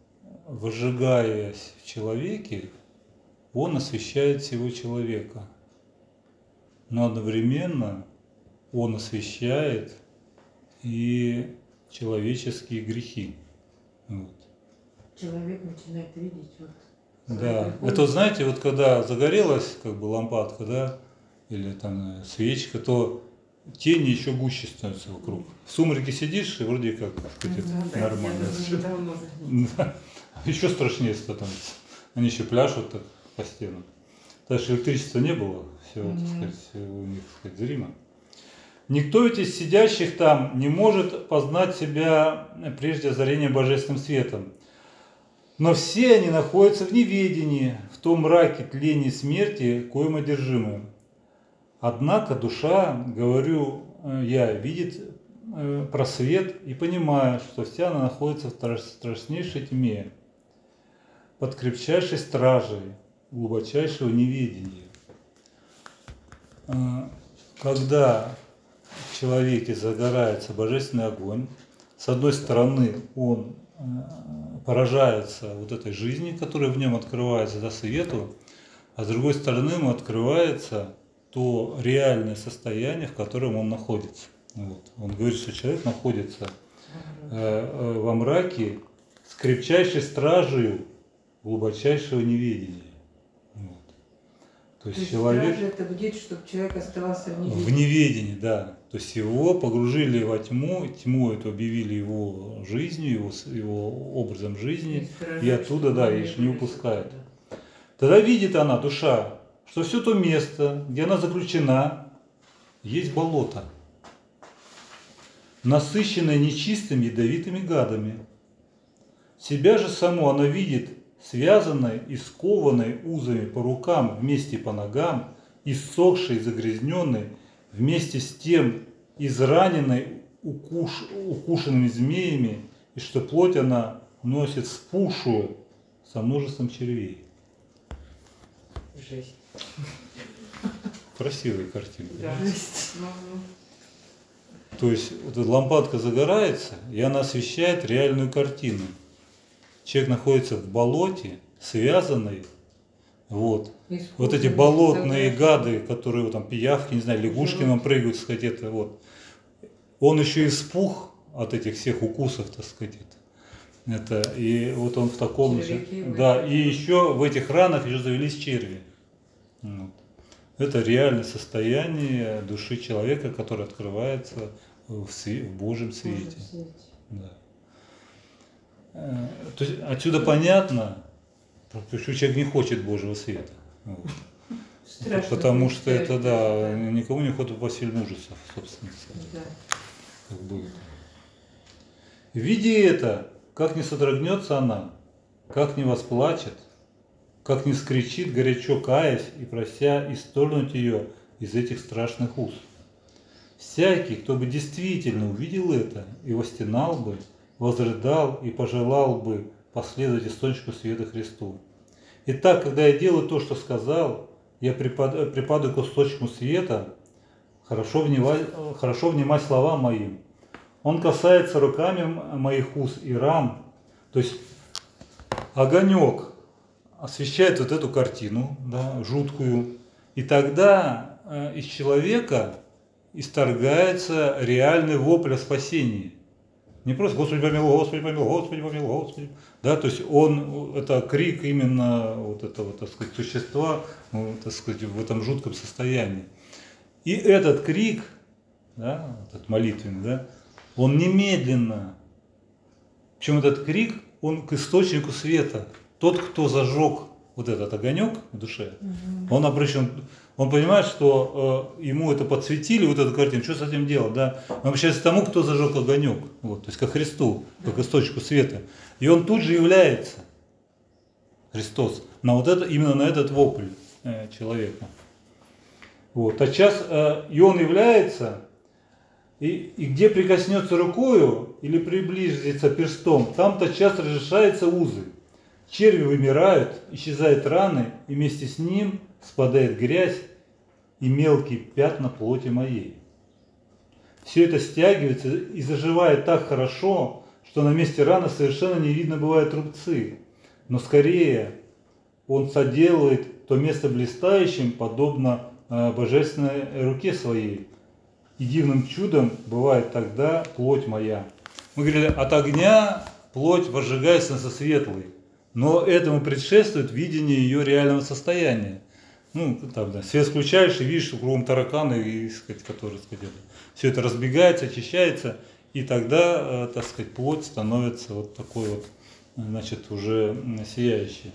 выжигаясь в человеке, он освещает всего человека. Но одновременно он освещает и человеческие грехи. Вот. Человек начинает видеть вот. Да, это вот знаете, вот когда загорелась как бы лампадка, да, или там свечка, то тени еще гуще становятся вокруг. В сумраке сидишь и вроде как, так сказать, Мгм. это нормально. Я даже давно заметила. Да. Еще страшнее становится. Они еще пляшут так по стенам. Даже электричества не было, все, так Мгм. сказать, у них, так сказать, зримо. Никто ведь из сидящих там не может познать себя прежде озарения божественным светом. Но все они находятся в неведении, в том мраке тления и смерти, коим одержимы. Однако душа, говорю э, я, видит э, просвет и понимает, что вся она находится в страш- страшнейшей тьме, под крепчайшей стражей, глубочайшего неведения. Э, Когда в человеке загорается божественный огонь, с одной стороны он э, поражается вот этой жизни, которая в нем открывается до свету, а с другой стороны ему открывается то реальное состояние, в котором он находится. Вот. Он говорит, что человек находится э, э, во мраке с крепчайшей стражей глубочайшего неведения. Вот. То То есть есть человек стража это будет, чтобы человек оставался в неведении. в неведении, да. То есть его погружили во тьму, тьму эту объявили его жизнью, его, с- его образом жизни, и оттуда, да, и не упускают. Тогда видит она, душа, что все то место, где она заключена, есть болото, насыщенное нечистыми ядовитыми гадами. Себя же саму она видит связанной и скованной узами по рукам вместе по ногам, иссохшей и загрязненной, вместе с тем израненной укуш, укушенными змеями, и что плоть она носит спушую со множеством червей. Жесть. Красивые картины. Да. Жесть. Ну, То есть вот эта лампадка загорается, и она освещает реальную картину. Человек находится в болоте, связанный, вот. Исходный, Вот эти болотные современный. гады, которые вот там пиявки, не знаю, лягушки нам прыгают, так сказать, это вот. Он еще и спух от этих всех укусов, так сказать. Это, это и вот он в таком, Червяки да, были. и еще в этих ранах еще завелись черви. Вот. Это реальное состояние души человека, которое открывается в, све- в Божьем свете. Божьем свете. Да. Э, То есть отсюда понятно, почему человек не хочет Божьего света. Вот. Страшно Потому что представить, это, да, никому не охота по фильм ужасов, собственно. Да. Как будет. Видя это, как не содрогнется она, как не восплачет, как не скричит, горячо каясь и прося исторгнуть ее из этих страшных уз. Всякий, кто бы действительно увидел это и востенал бы, возрыдал и пожелал бы последовать источнику света Христу. Итак, когда я делаю то, что сказал, я припад- припадаю к источнику света, хорошо внимать, хорошо внимать словам моим. Он касается руками моих уст и ран, то есть огонек освещает вот эту картину, да, жуткую, и тогда э, из человека исторгается реальный вопль о спасении. Не просто «Господи помилуй, Господи помилуй, Господи помилуй, Господи». Да, то есть он, это крик именно вот этого, так сказать, существа, ну, так сказать, в этом жутком состоянии. И этот крик, да, этот молитвенный, да, он немедленно, причем этот крик, он к источнику света. Тот, кто зажег вот этот огонек в душе, он обращен, он понимает, что э, ему это подсветили, вот эту картину, что с этим делать, да? Он обращается к тому, кто зажег огонек, вот, то есть ко Христу, как источнику света. И он тут же является, Христос, на вот это, именно на этот вопль э, человека. Вот, а сейчас э, и он является, и, и где прикоснется рукою или приблизится перстом, там тотчас разрешаются узы. Черви вымирают, исчезают раны, и вместе с ним спадает грязь и мелкие пятна плоти моей. Все это стягивается и заживает так хорошо, что на месте раны совершенно не видно бывают рубцы. но скорее он соделает то место блистающим, подобно э, божественной руке своей. И дивным чудом бывает тогда плоть моя. Мы говорили, от огня плоть возжигается со светлой, но этому предшествует видение ее реального состояния. Ну, там, да, свет включаешь и видишь, что кругом тараканы, и, сказать, которые, сказать, это, все это разбегается, очищается, и тогда, э, так сказать, плоть становится вот такой вот, значит, уже сияющей.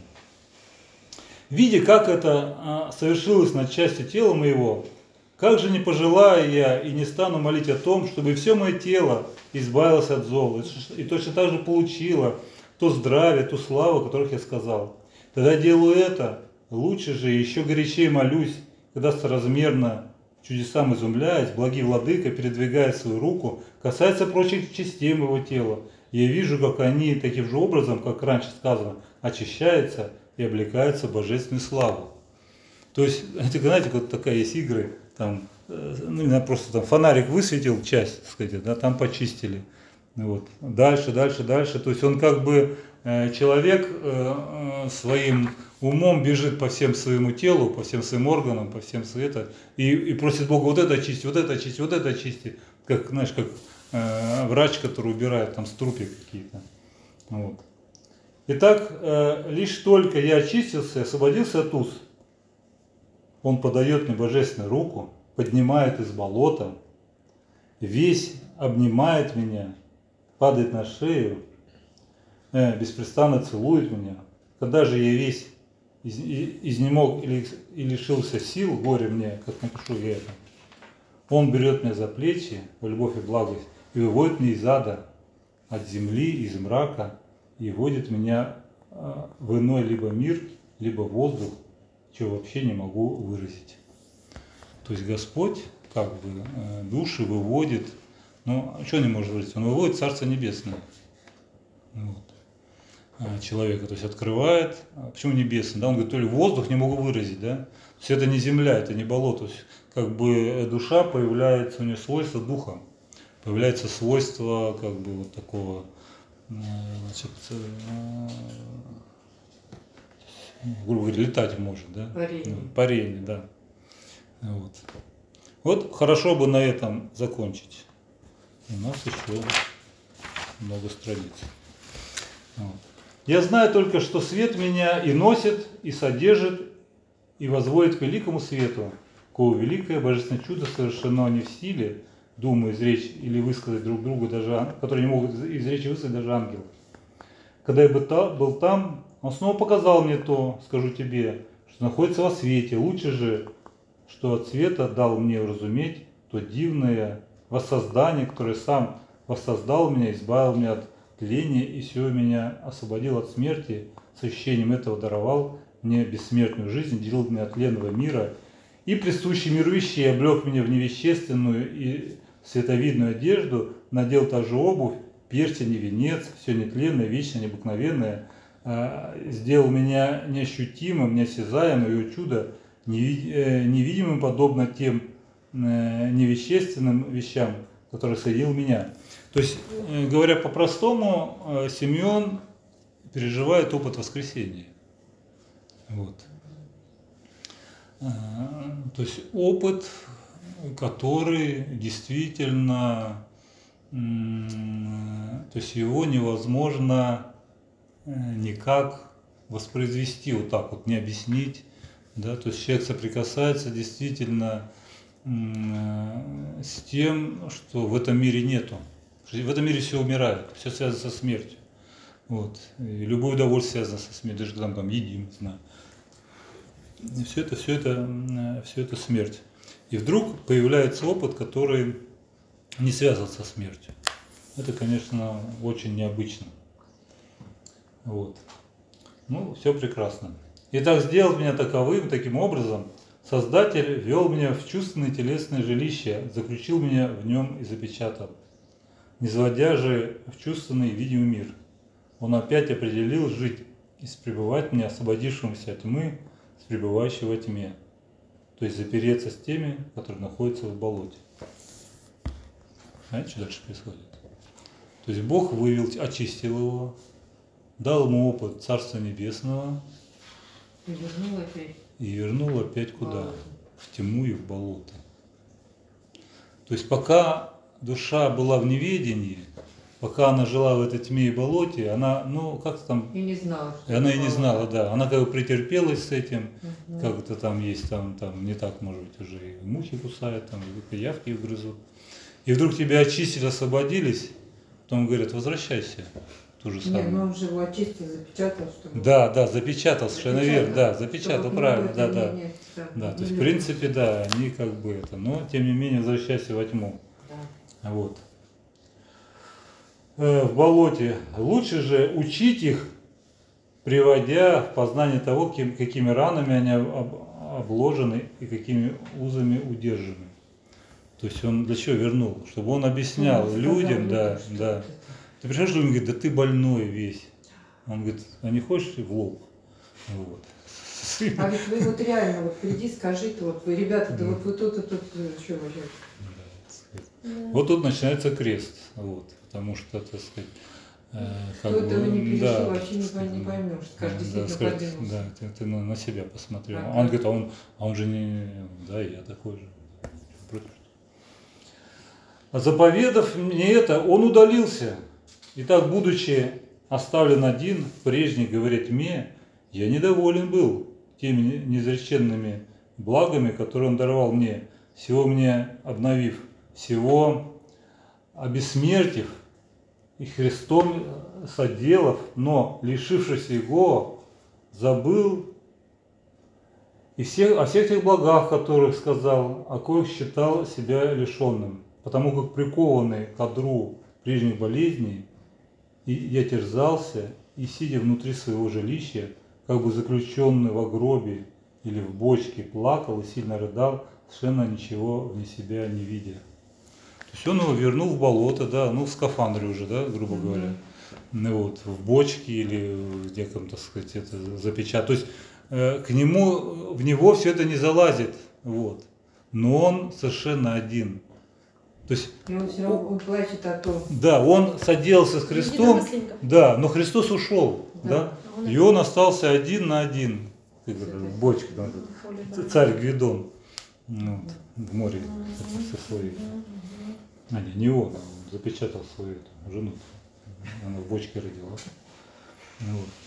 Видя, как это э, совершилось над частью тела моего, как же не пожелаю я и не стану молить о том, чтобы все мое тело избавилось от зол, и точно так же получило то здравие, ту славу, о которых я сказал. Тогда делаю это, лучше же еще горячее молюсь, когда соразмерно чудесам изумляясь, благий владыка, передвигая свою руку, касается прочих частей моего тела. Я вижу, как они таким же образом, как раньше сказано, очищаются и облекаются в божественную славу. То есть, знаете, вот такая есть игры, там, ну, просто там фонарик высветил часть, так сказать, да, там почистили. Вот. Дальше, дальше, дальше. То есть он как бы, э, человек э, своим умом бежит по всем своему телу, по всем своим органам, по всем своим это, и, и просит Бога вот это очистить, вот это очистить, вот это очистить. Как, знаешь, как э, врач, который убирает там струпья какие-то. Вот. Итак, э, лишь только я очистился, освободился от уз, он подает мне божественную руку, поднимает из болота, весь обнимает меня, падает на шею, э, беспрестанно целует меня. Когда же я весь из, изнемог или, и лишился сил, горе мне, как напишу я это, он берет меня за плечи в любовь и благость и выводит меня из ада, от земли, из мрака, и вводит меня э, в иной либо мир, либо воздух, чего вообще не могу выразить. То есть Господь как бы э, души выводит, ну, что не может выразить? Он выводит Царство Небесное. Вот. А человека, то есть открывает. А почему небесное? Да? Он говорит, то ли воздух не могу выразить, да? То есть это не земля, это не болото. То есть как бы душа появляется, у нее свойство духа. Появляется свойство как бы вот такого, значит, грубо говоря, летать может, да? Парение. Парение, да. Вот. Вот хорошо бы на этом закончить. У нас еще много страниц. Вот. Я знаю только, что свет меня и носит, и содержит, и возводит к великому свету, кого великое божественное чудо совершено не в силе, думаю, изречь или высказать друг другу, даже, которые не могут изречь и высказать даже ангелы. Когда я был там, он снова показал мне то, скажу тебе, что находится во свете. Лучше же, что от света дал мне уразуметь то дивное воссоздание, которое сам воссоздал меня, избавил меня от тления и все меня освободил от смерти, с ощущением этого даровал мне бессмертную жизнь, делил меня от тленного мира и присущий миру вещей облег меня в невещественную и световидную одежду, надел та же обувь, перстень и венец, все нетленное, вечное, необыкновенное, сделал меня неощутимым, неосязаемым, и, о чудо, невидимым, подобно тем невещественным вещам, которые соединил меня. То есть, говоря по-простому, Симеон переживает опыт воскресения. Вот. То есть опыт, который действительно, то есть его невозможно никак воспроизвести, вот так вот, не объяснить. Да? То есть человек соприкасается действительно с тем, что в этом мире нету. В этом мире все умирает, все связано со смертью. Вот. И любое удовольствие связано со смертью, даже когда мы там едим, не знаю. И все это, все это, все это смерть. И вдруг появляется опыт, который не связан со смертью. Это, конечно, очень необычно. Вот. Ну, все прекрасно. Итак, сделал меня таковым, таким образом, Создатель ввел меня в чувственное телесное жилище, заключил меня в нем и запечатал, низводя же в чувственный видимый мир. Он опять определил жить и пребывать мне, освободившемуся от тьмы, с пребывающей во тьме, то есть запереться с теми, которые находятся в болоте. Знаете, что дальше происходит? То есть Бог вывел, очистил его, дал ему опыт Царства Небесного И вернул опять. и вернул опять куда? Болото. В тьму и в болото. То есть пока душа была в неведении, пока она жила в этой тьме и болоте, она, ну, как-то там, И не знала, и она и не болото. знала, да, она как бы претерпелась с этим, Мгм. как-то там есть, там, там не так, может быть, уже и мухи кусают, там, и пиявки грызут. И вдруг тебя очистили, освободились, потом говорят, возвращайся, в ту же Нет, самую. ну он же его очистил, запечатал, чтобы... Да, да, запечатал, совершенно верно, да, чтобы запечатал, к нему правильно, это да, не- да. не- да, Да, не то есть, в любит. принципе, да, они как бы это, но, тем не менее, возвращайся во тьму. Да. Вот. Э, В болоте лучше же учить их, приводя в познание того, кем- какими ранами они об- обложены и какими узами удержаны. То есть он для чего вернул? Чтобы он объяснял Он сказал людям, да, людям, что да. это. Ты приходишь, людям, говорит, да ты больной весь. Он говорит, а не хочешь в лоб? Вот. А ведь вы вот реально, вот приди, скажите, вот вы, ребята, да Да. вот вы тут и тут, что вообще? Да. Вот тут начинается крест, вот, потому что, так сказать, э, как Кто этого не пережил, да, вообще не, пой- не поймешь. Скажешь, да, действительно сказать, подвинулся. да, ты, ты на, на себя посмотрел. Ага. А он говорит, а он, а он же не, да, я такой же. Против. А заповедав мне это, он удалился. И так, будучи оставлен один, прежний, говорит мне, я недоволен был теми неизреченными благами, которые он даровал мне, всего мне обновив, всего обессмертив и Христом соделав, но, лишившись Его, забыл и всех, о всех тех благах, которых сказал, о коих считал себя лишенным, потому как прикованный к одру прежних болезней, и я терзался, и сидя внутри своего жилища, как бы заключенный в гробе или в бочке, плакал и сильно рыдал, совершенно ничего вне себя не видя. То есть он его вернул в болото, да, ну в скафандре уже, да, грубо Мгм. говоря, ну вот, в бочке или где там, так сказать, это запечатать. То есть э, к нему, в него все это не залазит, вот. Но он совершенно один. То есть, И он все равно он плачет о том. да, он соделался с Христом, Единомысленников. да, но Христос ушел, Да. да, А он и он остался один на один, как С это, этой- в бочке, там, поле ц- брани. царь Гвидон, ну, вот, в море Мгм. со своей, Мгм. а не, не он, он запечатал свою эту жену, она в бочке родила. Ну вот.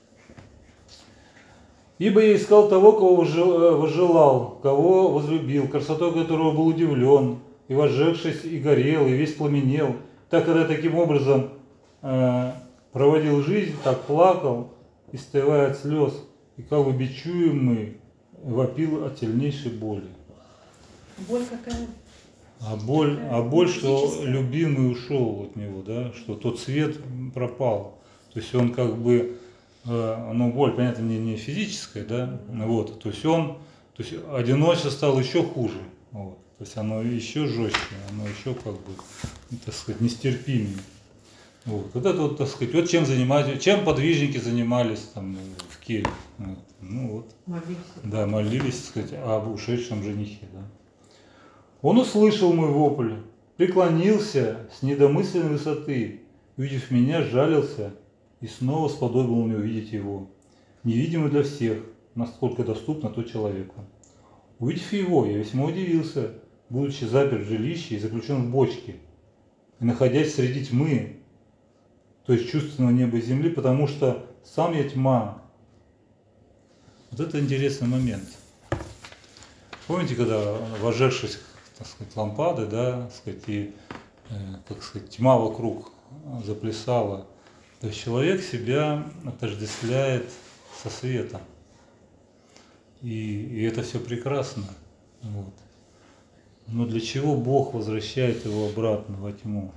Ибо я искал того, кого вожел- возжелал, кого возлюбил, красотой которого был удивлен, и возжегшись, и горел, и весь пламенел. Так, когда таким образом э, проводил жизнь, так плакал, истывая от слез, и как бы бичуемый вопил от сильнейшей боли. Боль какая? А боль, а боль, что Физическая. любимый ушел от него, да, что тот свет пропал. То есть он как бы, э, ну боль, понятно, не, не физическая, да, вот, то есть он, то есть одиночество стало еще хуже, вот, то есть оно еще жестче, оно еще как бы, так сказать, нестерпимее. Вот, вот это вот, так сказать, вот чем занимались, чем подвижники занимались там в келье, вот, ну вот. Молился. Да, молились, так сказать, об ушедшем женихе. Да. Он услышал мой вопль, преклонился с недомысленной высоты, увидев меня, жалился и снова сподобил мне увидеть его, невидимый для всех, насколько доступно то человеку. Увидев его, я весьма удивился, будучи заперт в жилище и заключен в бочке, и находясь среди тьмы, то есть чувственного неба и земли, потому что сам я тьма. Вот это интересный момент. Помните, когда вожжевшись, так сказать, лампады, да, так сказать, и, э, как сказать, тьма вокруг заплясала, то есть человек себя отождествляет со светом. И, и это все прекрасно. Вот. Но для чего Бог возвращает его обратно во тьму?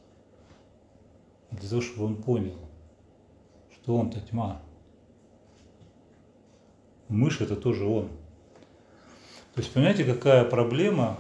Для того, чтобы он понял, что он-то тьма. Мышь это тоже он. То есть, понимаете, какая проблема?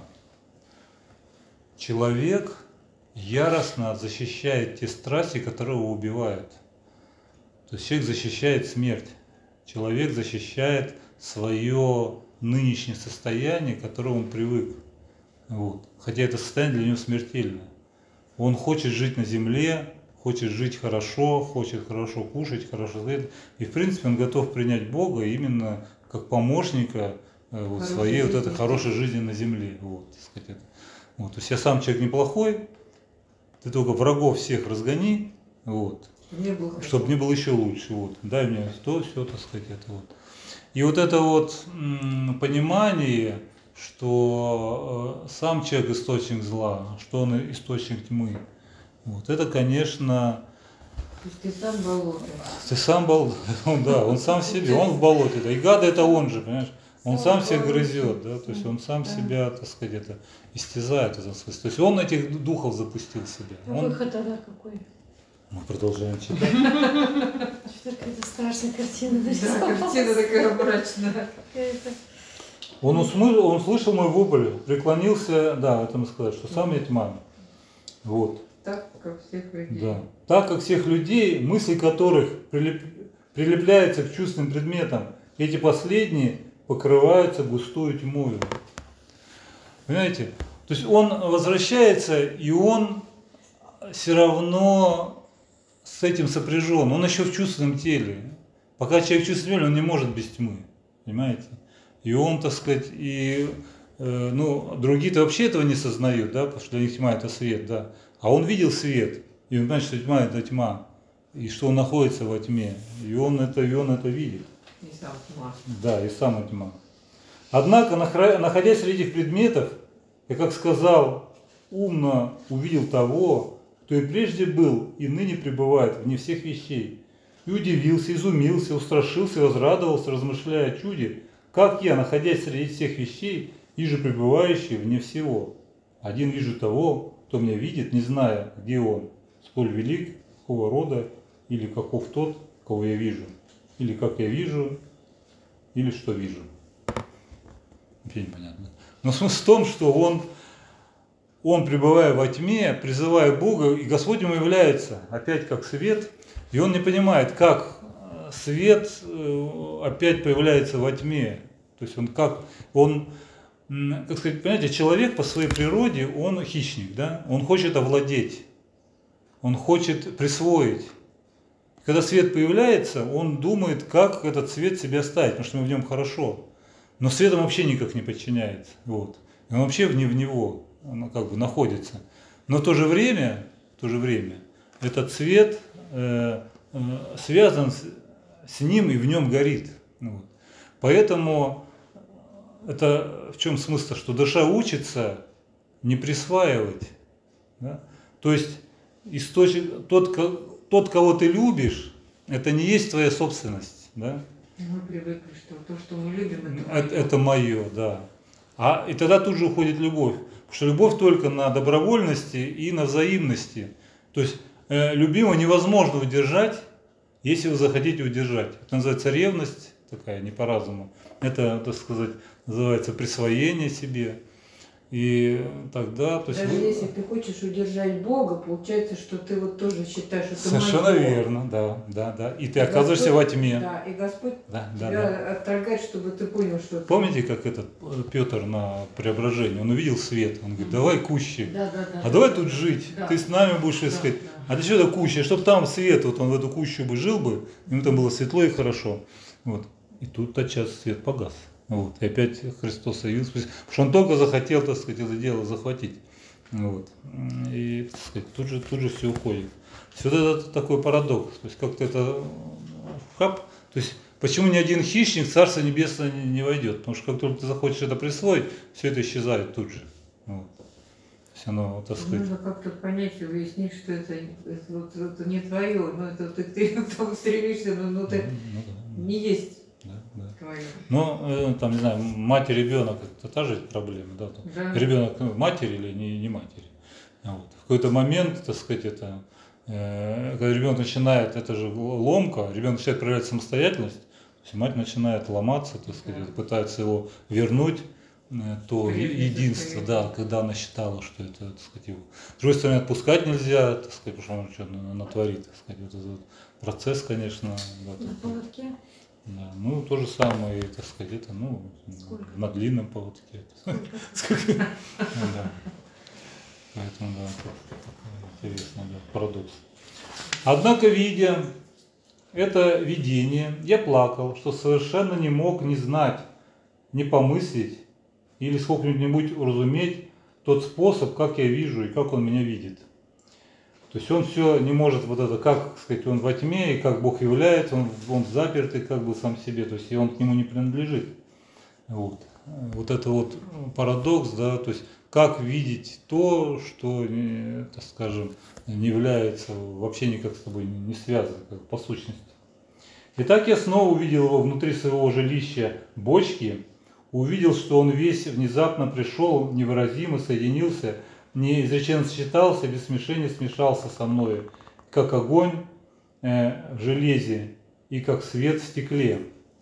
Человек яростно защищает те страсти, которые его убивают. То есть человек защищает смерть. Человек защищает свое нынешнее состояние, к которому он привык. Вот. Хотя это состояние для него смертельно. Он хочет жить на земле, хочет жить хорошо, хочет хорошо кушать, хорошо жить. И в принципе он готов принять Бога именно как помощника э, вот, Хорошей своей вот этой жизни. хорошей жизни на земле. Вот, так сказать, это. Вот, то есть я сам человек неплохой, ты только врагов всех разгони, вот, Не было хорошо. чтобы мне было еще лучше. Вот. Дай мне то, все, так сказать, это вот. И вот это вот м, понимание, что э, сам человек источник зла, что он источник тьмы, вот это, конечно, То есть ты сам болото. ты сам был, он, да, он сам в себе, он в болоте, да, и гада это он же, понимаешь, он сам всех грызет, да, то есть он сам себя, так сказать, это истязает в этом смысле, то есть он этих духов запустил в себя. А Он... выход тогда какой? Мы продолжаем читать. Что какая-то страшная картина Да, нарисовалась. картина такая мрачная. Какая-то. Он, усмы... он слышал мой вопль, преклонился, да, это мы сказали, что сам я тьма. Вот. Так, как всех людей. Да. Так как всех людей, мысли которых прилеп... прилепляются к чувственным предметам, эти последние покрываются густую тьмою. Понимаете? То есть он возвращается, и он все равно с этим сопряжен. Он еще в чувственном теле. Пока человек в чувственном теле, он не может без тьмы. Понимаете? И он, так сказать, и э, ну, другие-то вообще этого не сознают, да, потому что для них тьма это свет, да. А он видел свет, и он понимает, что тьма это тьма, и что он находится во тьме, и он это, и он это видит. И сам тьма. Да, и сама тьма. Однако, находясь среди этих предметов, я, как сказал, умно увидел того, кто и прежде был, и ныне пребывает вне всех вещей. И удивился, изумился, устрашился, возрадовался, размышляя о чуде, как я, находясь среди всех вещей, вижу пребывающий вне всего. Один вижу того, кто меня видит, не зная, где он, сколь велик, какого рода, или каков тот, кого я вижу, или как я вижу, или что вижу. Вообще непонятно. Но смысл в том, что он, он, пребывая во тьме, призывая Бога, и Господь ему является опять как свет, и он не понимает, как свет опять появляется во тьме. То есть он как, он, как сказать, понимаете, человек по своей природе, он хищник, да? Он хочет овладеть, он хочет присвоить. Когда свет появляется, он думает, как этот свет себе оставить, потому что ему в нем хорошо. Но свет он вообще никак не подчиняется. Вот. И он вообще вне в него, он как бы находится. Но в то же время, в то же время этот свет э, э, связан с, с ним и в нем горит. Вот. Поэтому это в чем смысл? Что душа учится не присваивать. Да? То есть источник, тот, тот, кого ты любишь, это не есть твоя собственность. Да? Мы привыкли, что то, что мы любим, это, это, это мое, да. А, и тогда тут же уходит любовь. Потому что любовь только на добровольности и на взаимности. То есть э, любимого невозможно удержать, если вы захотите удержать. Это называется ревность, такая не по разуму. Это, так сказать, называется присвоение себе. И тогда... То есть даже вы... если ты хочешь удержать Бога, получается, что ты вот тоже считаешь, что это Совершенно моё. верно, да, да, да. И ты И оказываешься Господь- во тьме. Да, и Господь Да, да, тебя да. отторгает, чтобы ты понял, что ты... Помните, как этот Петр на преображении, он увидел свет, он говорит, давай кущи, Да, да, да. а давай да, тут да, жить, да. ты с нами будешь Да, искать. да. А для чего это куща? Чтобы там свет, вот он в эту кущу бы жил бы, ему там было светло и хорошо. Вот. И тут тотчас свет погас. Вот. И опять Христос явился, потому что он только захотел, так сказать, это дело захватить. Вот. И, так сказать, тут же, тут же все уходит. Вот это такой парадокс. То есть как-то это хап. То есть почему ни один хищник в Царство Небесное не, не войдет? Потому что как только ты захочешь это присвоить, все это исчезает тут же. Вот. То есть оно, так сказать. Нужно как-то понять и выяснить, что это, это, вот, это не твое, но это ты, ты к тому стремишься, но, но ты Ну, да, не есть да, да. твое. Ну, э, там, не знаю, мать и ребенок, это та же проблема, да? Там, Да. ребенок ну, матери или не, не матери. А вот. В какой-то момент, так сказать, это, э, когда ребенок начинает, это же ломка, ребенок начинает проявлять самостоятельность, то есть мать начинает ломаться, так сказать, Да. пытается его вернуть, э, то Прежде единство, состояние. да, когда она считала, что это, так сказать, его. С другой стороны, отпускать нельзя, так сказать, потому что он что-то натворит, так сказать, вот этот вот процесс, конечно, да, На такой. поводке. Да, ну, то же самое, так сказать, это, ну, Сколько? на длинном поводке. Сколько? Да. Поэтому, да, это такой интересный, да, парадокс. Однако, видя это видение, я плакал, что совершенно не мог ни знать, ни помыслить или сколько-нибудь уразуметь тот способ, как я вижу и как он меня видит. То есть он все не может вот это, как сказать, он во тьме, и как Бог является, он, он запертый как бы сам себе, то есть и он к нему не принадлежит. Вот. Вот это вот парадокс, да, то есть как видеть то, что, не, так скажем, не является вообще никак с тобой не связано, как по сущности. Итак, я снова увидел его внутри своего жилища бочки, увидел, что он весь внезапно пришел, невыразимо соединился, неизреченно сочетался, без смешения смешался со мною, как огонь э, в железе и как свет в стекле.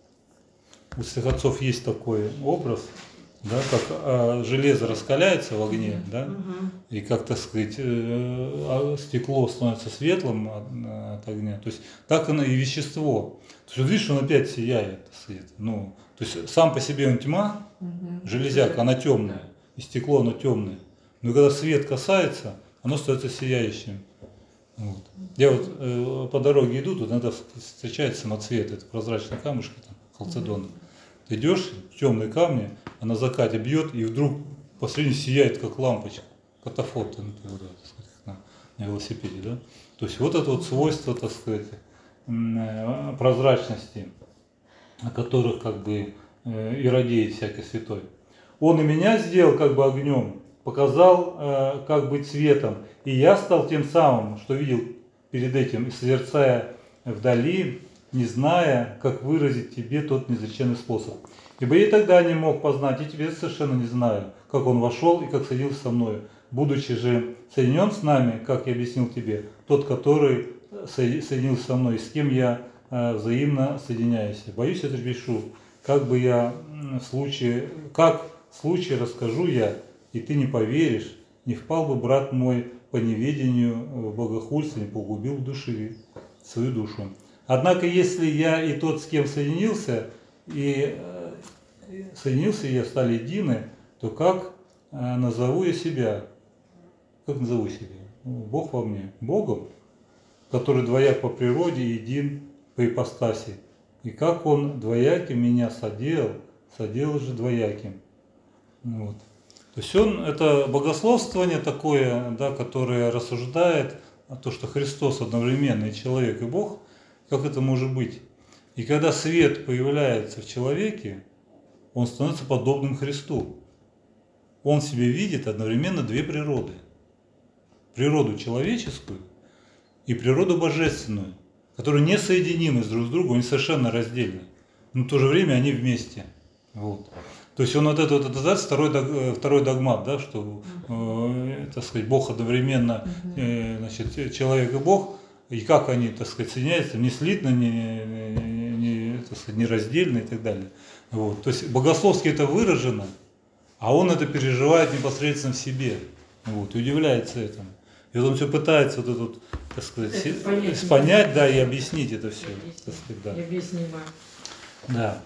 У святых отцов есть такой образ, да, как э, железо раскаляется в огне, да, Мгм. и как, так сказать, э, а стекло становится светлым от, от огня. То есть так оно и вещество. То есть вот видишь, он опять сияет свет. Ну, то есть сам по себе он тьма, Мгм. железяка, она темная, и стекло оно темное. Но когда свет касается, оно становится сияющим. Вот. Я вот э, по дороге иду, тут иногда встречается самоцвет, это прозрачные камушки, там, халцедоны. Ты идешь в темные камни, а на закате бьет, и вдруг посредине сияет, как лампочка, катафот ну, так сказать, на, на велосипеде. Да? То есть вот это вот свойство, так сказать, прозрачности, о которых как бы э, и радеет всякий святой. Он и меня сделал как бы огнем, показал, э, как быть светом, и я стал тем самым, что видел перед этим, и созерцая вдали, не зная, как выразить тебе тот неизреченный способ. Ибо я и тогда не мог познать, и теперь совершенно не знаю, как он вошел и как соединился со мною, будучи же соединен с нами, как я объяснил тебе, тот, который соединился со мной, и с кем я э, взаимно соединяюсь. Боюсь, это пишу, как бы я в случае, как в случае расскажу я, и ты не поверишь, не впал бы брат мой по неведению в богохульство, не погубил в души свою душу. Однако, если я и тот, с кем соединился, и э, соединился я, стали едины, то как э, назову я себя? Как назову себя? Бог во мне. Богом, который двояк по природе и един по ипостаси. И как он двояким меня соделал, соделал же двояким. Вот. То есть он, это богословствование такое, да, которое рассуждает о том, что Христос одновременно и человек, и Бог, как это может быть. И когда свет появляется в человеке, он становится подобным Христу. Он в себе видит одновременно две природы. Природу человеческую и природу божественную, которые несоединимы друг с другом, они совершенно раздельны. Но в то же время они вместе. Вот. То есть он вот это вот это второй, второй догмат, да, что э, так сказать, Бог одновременно э, значит, человек и Бог, и как они, так сказать, соединяются, не слитно, не, не, не, так сказать, не раздельно и так далее. Вот. То есть богословски это выражено, а он это переживает непосредственно в себе. Вот, и удивляется этому. И вот он все пытается вот это вот, так сказать, Это понять, понять, да, и объяснить это все. Так Объяснить. сказать, да. Необъяснимо. Да.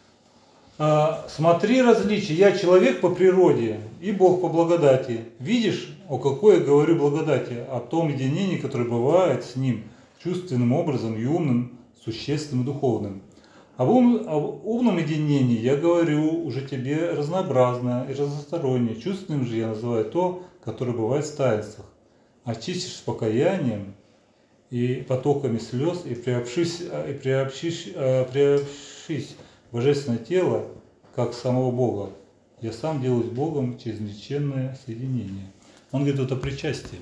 А, смотри различия. Я человек по природе и Бог по благодати. Видишь, о какой я говорю благодати? О том единении, которое бывает с Ним чувственным образом и умным, существенным и духовным. Об, ум, об умном единении я говорю уже тебе разнообразно и разносторонне. Чувственным же я называю то, которое бывает в таинствах. Очистишь с покаянием и потоками слез, и приобщись, и приобщись, приобщись в божественное тело, как самого Бога. Я сам делаюсь Богом через неченное соединение. Он говорит вот о причастии.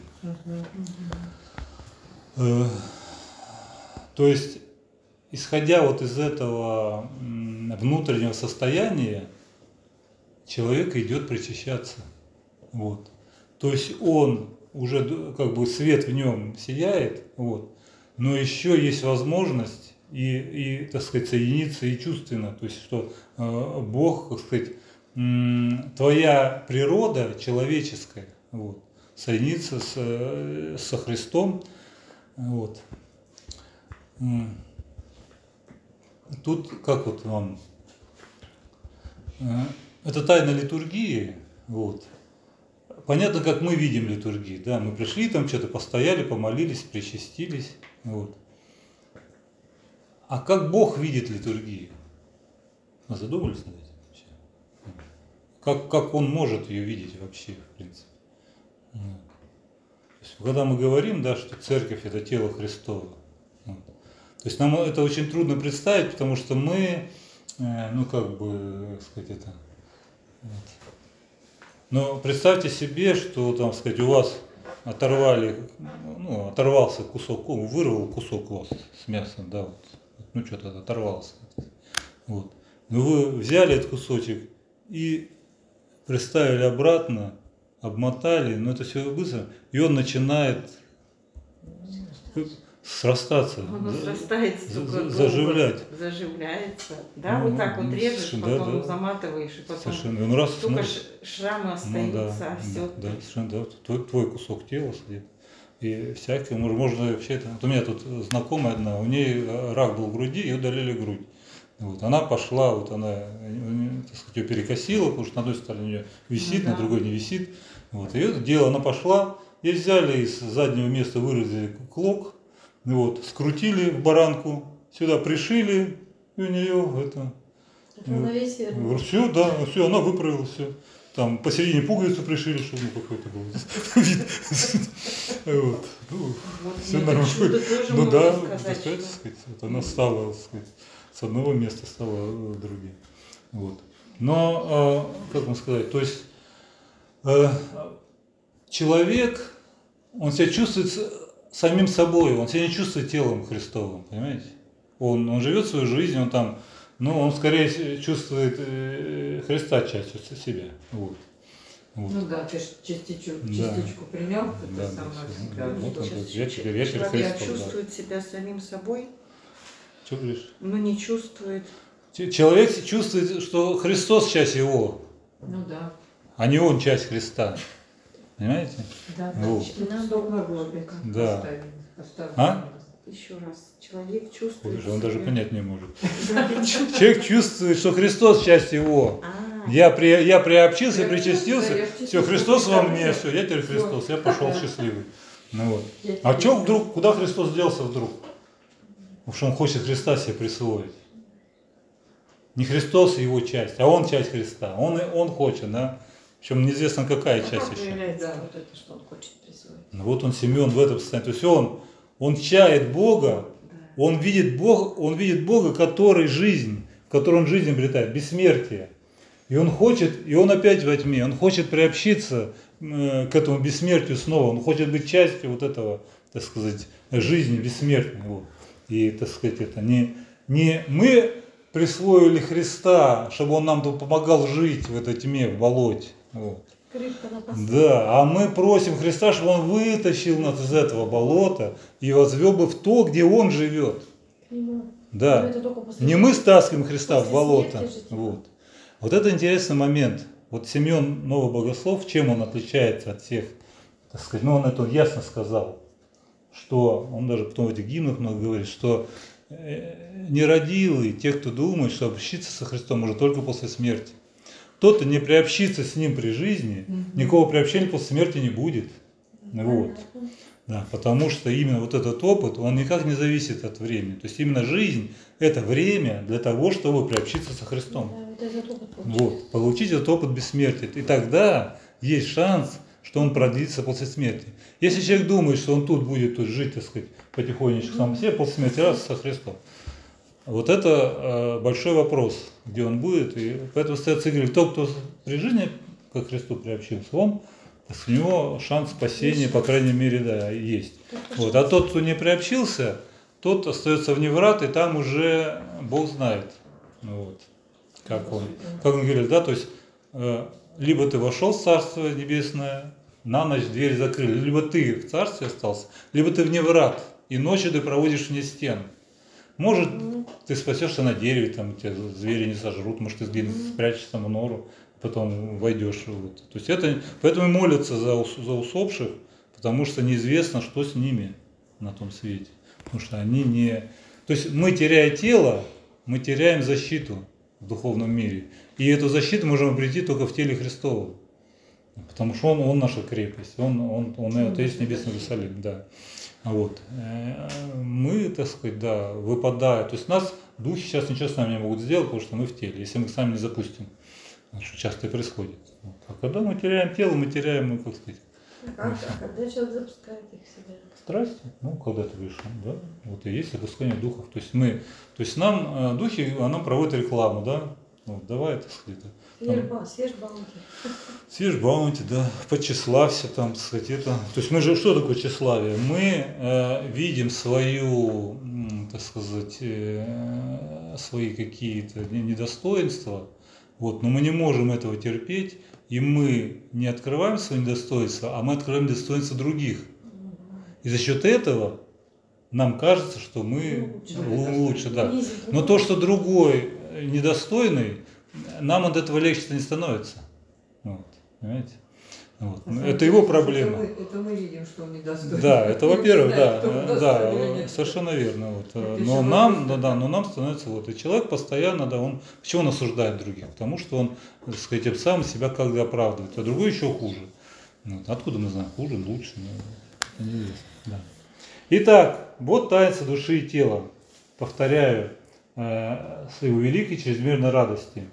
Э, То есть, исходя вот из этого внутреннего состояния, человек идет причащаться. Вот. То есть он уже как бы свет в нем сияет, вот, но еще есть возможность и, и, так сказать, соединиться и чувственно. То есть, что э, Бог, так сказать, м, твоя природа человеческая, вот, соединиться с, э, со Христом. Вот. М. Тут как вот вам? Э, это тайна литургии, вот. понятно, как мы видим литургию, да, мы пришли там, что-то постояли, помолились, причастились, вот. А как Бог видит литургию? Вы задумались над этим вообще? Как, как Он может ее видеть вообще, в принципе? Вот. То есть, когда мы говорим, да, что церковь – это тело Христово, вот. То есть нам это очень трудно представить, потому что мы, э, ну как бы, сказать, это… Вот. Но представьте себе, что там, сказать, у вас оторвали, ну, оторвался кусок, вырвал кусок у вас с мясом, да, вот, ну что-то оторвался. Вот. Но вы взяли этот кусочек и приставили обратно, обмотали, но это все быстро, и он начинает срастаться, Оно за- срастается, за- только за- долго заживлять. Заживляется. Да, Ну, вот так вот ну, режешь, да, потом да. заматываешь, и потом Совершенно. И он раз только смотрит, ш- шрамы ну, остаются, да, а все. да, да, совершенно, да. Твой, твой кусок тела сидит. И всякое, можно, можно вообще это. Вот у меня тут знакомая одна, у нее рак был в груди, и удалили грудь. Вот, она пошла, вот она, так сказать, ее перекосила, потому что на одной стороне у нее висит, Ну на да. другой не висит. Вот, и это дело, она пошла, и взяли из заднего места, вырезали клок, вот, скрутили в баранку, сюда пришили, и у нее это… Равновесие. ну, Все, да, все, она выправила все. Там посередине пуговицу пришили, чтобы ну, какой-то был вид. Вот. Ну, Вот все мне нормально. чудо тоже Ну можно да, сказать, так сказать, что- сказать, вот она стала, так сказать, с одного места стала э, другим. Вот. Но, э, как вам сказать, то есть э, человек, он себя чувствует с- самим собой, он себя не чувствует телом Христовым, понимаете? Он, он живет свою жизнь, он там, ну, он скорее чувствует э, Христа частью себя. Вот. Вот. Ну да, ты ж частичку, Да. частичку принял, это Да, да, самое всё. всегда. Ну, вот он Сейчас говорит, я теперь, я теперь человек Христос, да. чувствует себя самим собой, Что говоришь? но не чувствует. Ч- Человек чувствует, что Христос часть его, Ну да. а не он часть Христа. Понимаете? Да, Вот. да. Стоп на глобе. Да. Поставим, поставим. А? Еще раз, человек чувствует Ой, он даже себя- понять не может. Да. Человек чувствует, что Христос часть его. А, Я, при, я приобщился, Приобщился, причастился, я все, чувствую, Христос что во ты мне, там все, я теперь всё. Христос, я пошел Да. счастливый. Ну вот. я А тебе- что вдруг, куда Христос делся вдруг? Потому что он хочет Христа себе присвоить. Не Христос его часть, а он часть Христа. Он, и- он хочет, да? Причем неизвестно какая А часть как еще. проявляется Да. вот это, что он хочет присвоить? Ну вот он, Симеон, в этом состоянии. То есть он, он чает Бога, да. он видит Бога, он видит Бога, который жизнь, в которой он жизнь обретает, бессмертие. И он хочет, и он опять во тьме, он хочет приобщиться э, к этому бессмертию снова, он хочет быть частью вот этого, так сказать, жизни бессмертной. Вот. И, так сказать, это не, не мы присвоили Христа, чтобы он нам тут помогал жить в этой тьме, в болоте. Вот. Крышка на посуду. Да, а мы просим Христа, чтобы Он вытащил нас из этого болота и возвел бы в то, где Он живет. К нему. Но Да. это только после Не мы смерти. стаскиваем Христа в После болото. смерти же, типа. Вот. Вот это интересный момент. Вот Симеон Новый Богослов, чем он отличается от всех, так сказать, ну он это ясно сказал, что, он даже потом в этих гимнах много говорит, что э, нерадивые, те, кто думает, что общиться со Христом может только после смерти. Тот, кто не приобщится с Ним при жизни, никакого приобщения после смерти не будет. Вот. Понятно. Да, потому что именно вот этот опыт, он никак не зависит от времени. То есть именно жизнь – это время для того, чтобы приобщиться со Христом. Да, вот этот опыт получается. Вот, получить этот опыт бессмертия. И тогда есть шанс, что он продлится после смерти. Если человек думает, что он тут будет тут жить, так сказать, потихонечку сам себе, после смерти раз со Христом. Вот это э, большой вопрос, где он будет. И поэтому стоят и говорит, тот, кто при жизни к Христу приобщился, он, у него шанс спасения, по крайней мере, да, есть. Только Вот. А тот, кто не приобщился, тот остается вне врат, и там уже Бог знает, ну вот, как он, как он говорит, да, то есть э, либо ты вошел в Царство Небесное, на ночь дверь закрыли, либо ты в Царстве остался, либо ты вне врат, и ночью ты проводишь вне стен. Может, ты спасешься на дереве, там тебя звери не сожрут, может, ты где-нибудь спрячешься в нору, потом войдешь. Вот. То есть это, поэтому и молятся за, ус- за усопших, потому что неизвестно, что с ними на том свете. Потому что они не… То есть мы, теряя тело, мы теряем защиту в духовном мире. И эту защиту можем обрести только в теле Христовом. Потому что он, он наша крепость, он, он, он, Он это есть наш Небесный защитник. Иерусалим, да. Вот. Э, Мы, так сказать, да, выпадая, то есть нас духи сейчас ничего с нами не могут сделать, потому что мы в теле, если мы их сами не запустим, что часто и происходит. Вот. А когда мы теряем тело, мы теряем, ну, как сказать, А как- а когда человек запускает их в себя? страсти, ну, когда ты вышел, да, вот и есть опускание духов. То есть мы, то есть нам, э, духи, а нам проводят рекламу, да, вот, давай, так сказать, Съешь ба- Съешь баунти. съешь баунти, да, почеславься там, так сказать, это. То есть мы же, что такое тщеславие? Мы э, видим свою, м, так сказать, э, свои какие-то не- недостоинства, вот, но мы не можем этого терпеть, и мы не открываем свои недостоинства, а мы открываем достоинства других. И за счет этого нам кажется, что мы Лучше. лу- лучше, да. Унизить Но другого. то, что другой э, недостойный, нам от этого легче не становится. Вот, понимаете? Вот. На самом Это деле, его это проблема. мы- Это мы видим, что он недостойный. Да, это Мы не во-первых, знаем, да, кто он э, достоин или да, нет. совершенно верно. Вот. Это э, еще Но вопрос нам, да, такой. да, но нам становится вот, и человек постоянно, да, он, почему он осуждает других? Потому что он, так сказать, тем самым себя как бы оправдывает, а другой еще хуже. Вот. Откуда мы знаем, хуже, лучше, ну, это неизвестно, да. Итак, вот таинство души и тела. Повторяю, э, с его великой чрезмерной радости.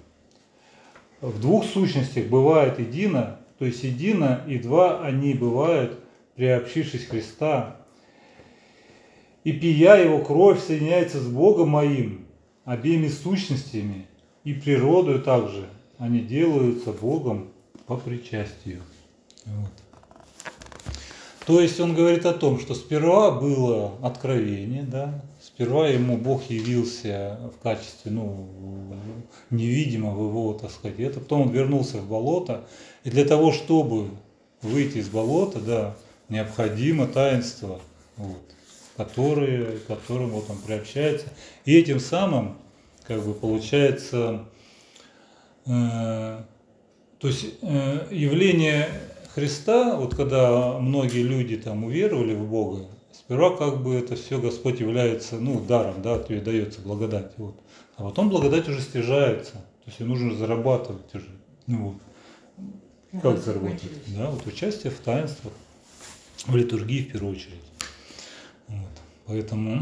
В двух сущностях бывает едино, то есть едино, и два они бывают, приобщившись Христа. И пия его кровь соединяется с Богом моим, обеими сущностями, и природою также они делаются Богом по причастию. Вот. То есть он говорит о том, что сперва было откровение, да, сперва ему Бог явился в качестве, ну, невидимого его, так сказать, это, потом он вернулся в болото, и для того, чтобы выйти из болота, да, необходимо таинство, вот, которое, к которому вот он приобщается, и этим самым, как бы, получается, э, то есть э, явление Христа, вот когда многие люди там уверовали в Бога, сперва как бы это все Господь является, ну, даром, да, тебе дается благодать, вот. А потом благодать уже стяжается, то есть ее нужно зарабатывать уже, ну вот. Как заработать? Да, вот участие в таинствах, в литургии в первую очередь. Вот. Поэтому,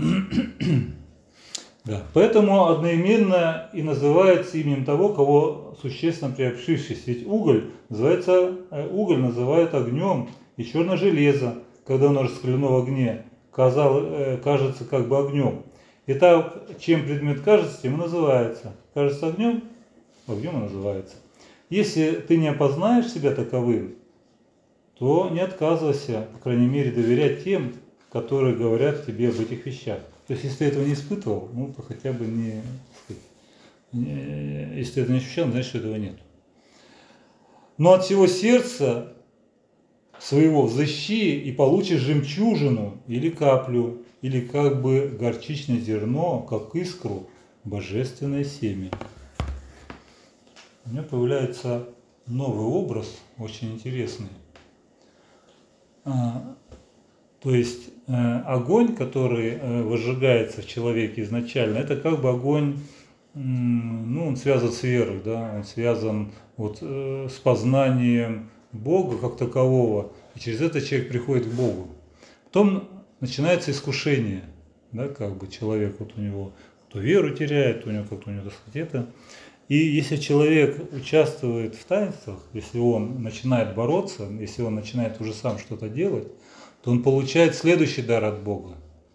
да. Поэтому одноименно и называется именем того, кого существенно приобщившись. Ведь уголь называется, уголь называют огнем, и черное железо, когда оно раскалено в огне, казал, кажется как бы огнем. Итак, чем предмет кажется, тем и называется. Кажется огнем, огнем и называется. Если ты не опознаешь себя таковым, то не отказывайся, по крайней мере, доверять тем, которые говорят тебе об этих вещах. То есть, если ты этого не испытывал, ну, то хотя бы не, не если ты это не ощущал, значит, что этого нет. Но от всего сердца своего взыщи и получишь жемчужину или каплю, или как бы горчичное зерно, как искру, божественное семя. У меня появляется новый образ, очень интересный. А, то есть э, огонь, который э, возжигается в человеке изначально, это как бы огонь, м, ну, он связан с верой, да, он связан вот, э, с познанием Бога как такового, и через это человек приходит к Богу. Потом начинается искушение, да, как бы человек, вот у него то веру теряет, то у него как-то у него, так сказать, это. И если человек участвует в таинствах, если он начинает бороться, если он начинает уже сам что-то делать, то он получает следующий дар от Бога.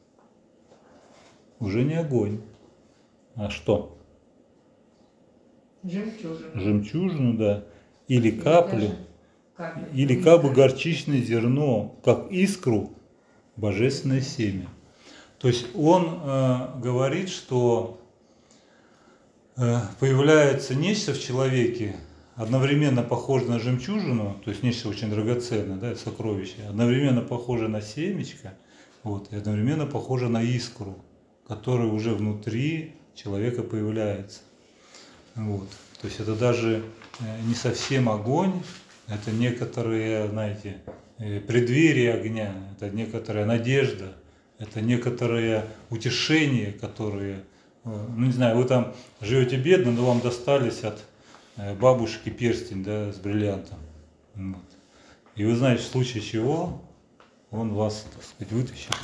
Уже не огонь, а что? Жемчужина. Жемчужину, да, или Или каплю, даже капля. или как бы горчичное зерно, как искру, божественное семя. То есть он э, говорит, что э, появляется нечто в человеке, одновременно похоже на жемчужину, то есть нечто очень драгоценное, да, сокровище, одновременно похоже на семечко, вот, и одновременно похоже на искру, которая уже внутри человека появляется. Вот. То есть это даже не совсем огонь, это некоторые, знаете, преддверие огня, это некоторая надежда, это некоторые утешения, которые, ну не знаю, вы там живете бедно, но вам достались от бабушки перстень, да, с бриллиантом. Вот. И вы знаете, в случае чего он вас, так сказать, вытащит.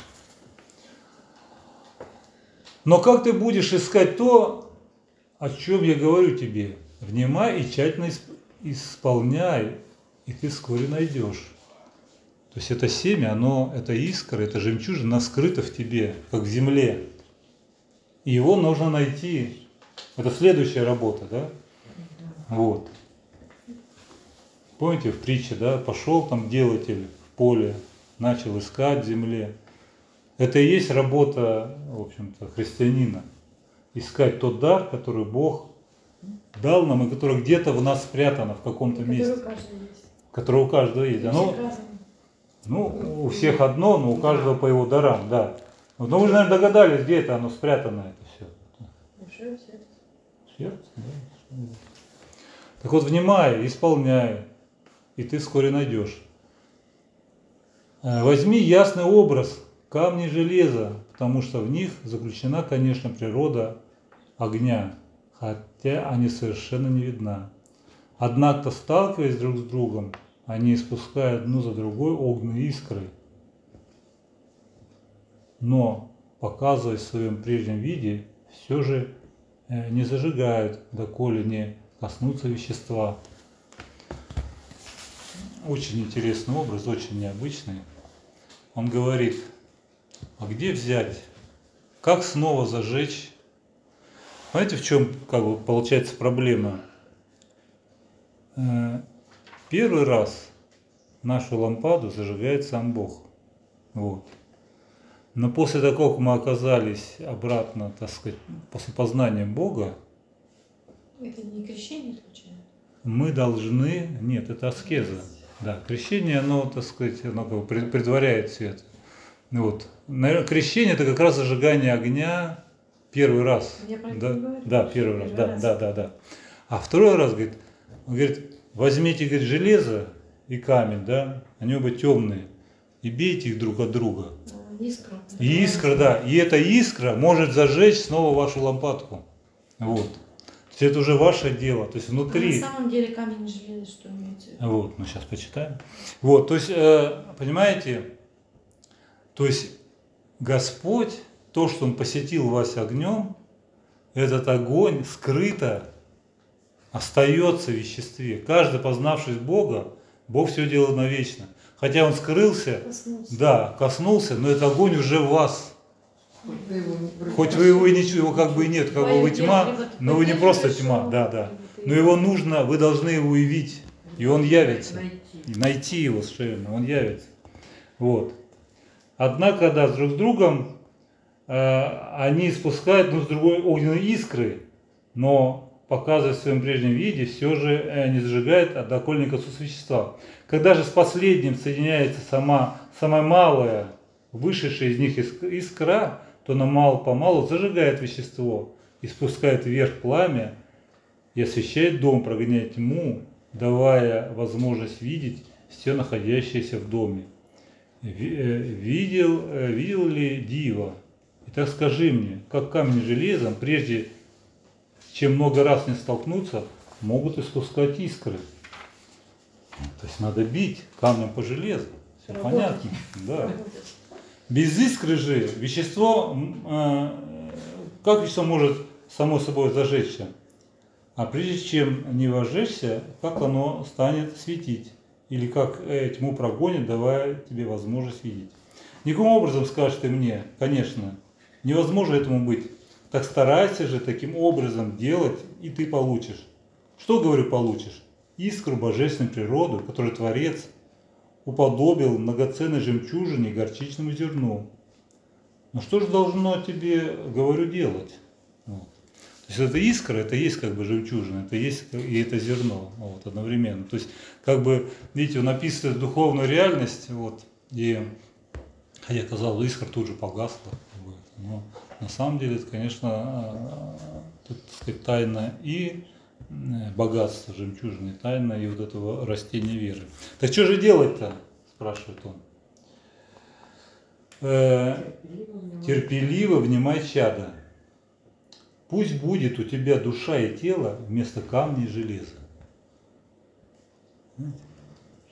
Но как ты будешь искать то, о чем я говорю тебе? Внимай и тщательно исп- исполняй, и ты вскоре найдешь. То есть это семя, оно, это искра, это жемчужина, она скрыта в тебе, как в земле. И его нужно найти. Это следующая работа, да? Вот. Помните в притче, да? Пошел там делатель в поле, начал искать в земле. Это и есть работа, в общем-то, христианина. Искать тот дар, который Бог дал нам, и который где-то в нас спрятано в каком-то Который месте. у каждого есть. Который у каждого есть. И у Оно, всех разные. ну, у всех одно, но у каждого по его дарам, да. Вот, но вы же, наверное, догадались, где это оно спрятано, это все. Душа, сердце. Сердце, да. Так вот, внимай, исполняй, и ты вскоре найдешь. Э, Возьми ясный образ камни железа, потому что в них заключена, конечно, природа огня, хотя они совершенно не видна. Однако, сталкиваясь друг с другом, они испускают одну за другой огненные искры. Но, показываясь в своем прежнем виде, все же э, не зажигают, доколе не коснутся вещества. Очень интересный образ, очень необычный. Он говорит, а где взять, как снова зажечь? Знаете, в чем как бы, получается проблема? Э, Первый раз нашу лампаду зажигает сам Бог. Вот. Но после того, как мы оказались обратно, так сказать, после познания Бога, Это не крещение случайно? мы должны, нет, это аскеза. Да, крещение, оно, так сказать, оно как бы пред- предваряет все это. Ну вот. Наверное, крещение это как раз зажигание огня первый раз. Я про это Да, и говорю, да, что первый раз, первый да, раз. да, да, да. А второй раз, говорит, он говорит, возьмите, говорит, железо и камень, да, они оба темные, и бейте их друг от друга. А, Искра. И искра, да, и эта искра может зажечь снова вашу лампадку. Вот. То есть это уже ваше дело. То есть А внутри. на самом деле камень не железо, что имеется в виду? Вот, мы сейчас почитаем. Вот, то есть, э, понимаете, то есть Господь, то, что Он посетил вас огнем, этот огонь скрыто остается в веществе. Каждый, познавшись Бога, Бог все делает навечно. Хотя Он скрылся, Коснулся. да, коснулся, но этот огонь уже в вас. Хоть вы его вроде Хоть вы его и ничего, его как бы и нет, как бы вы тьма, но вы не просто тьма, да, да. Но его нужно, вы должны его явить, и он явится. найти. И найти его совершенно, он явится. Вот. Однако, да, друг с другом э, они испускают друг с другой огненные искры, но показывая в своем прежнем виде, все же э, не зажигает, а доколе не коснутся вещества. Когда же с последним соединяется сама, самая малая, вышедшая из них иск- искра, то она мало-помалу зажигает вещество, испускает вверх пламя и освещает дом, прогоняя тьму, давая возможность видеть все находящееся в доме. Ви- э, Видел, э, видел ли Дива? Итак, скажи мне, как камень с железом, прежде чем много раз не столкнуться, могут испускать искры? То есть надо бить камнем по железу. Все Работать. понятно. Да. Работать. Без искры же вещество, м, э, как вещество может само собой зажечься? А прежде чем не возжечься, как оно станет светить? Или как э, тьму прогонит, давая тебе возможность видеть? Никаким образом, скажешь ты мне, конечно, невозможно этому быть. Так старайся же таким образом делать, и ты получишь. Что, говорю, получишь? Искру божественной природы, которую Творец уподобил многоценной жемчужине и горчичному зерну. Но что же должно тебе, говорю, делать? Вот. То есть это искра, это есть как бы жемчужина, это есть и это зерно вот, одновременно. То есть, как бы, видите, он описывает духовную реальность, вот, и, хотя казалось, искра тут же погасла. Как бы, но на самом деле это, конечно, тут, так сказать, тайна и богатство жемчужины, тайна и вот этого растения веры. Так что же делать-то, спрашивает он. Э, терпеливо внимай, чадо. Пусть будет у тебя душа и тело вместо камня и железа.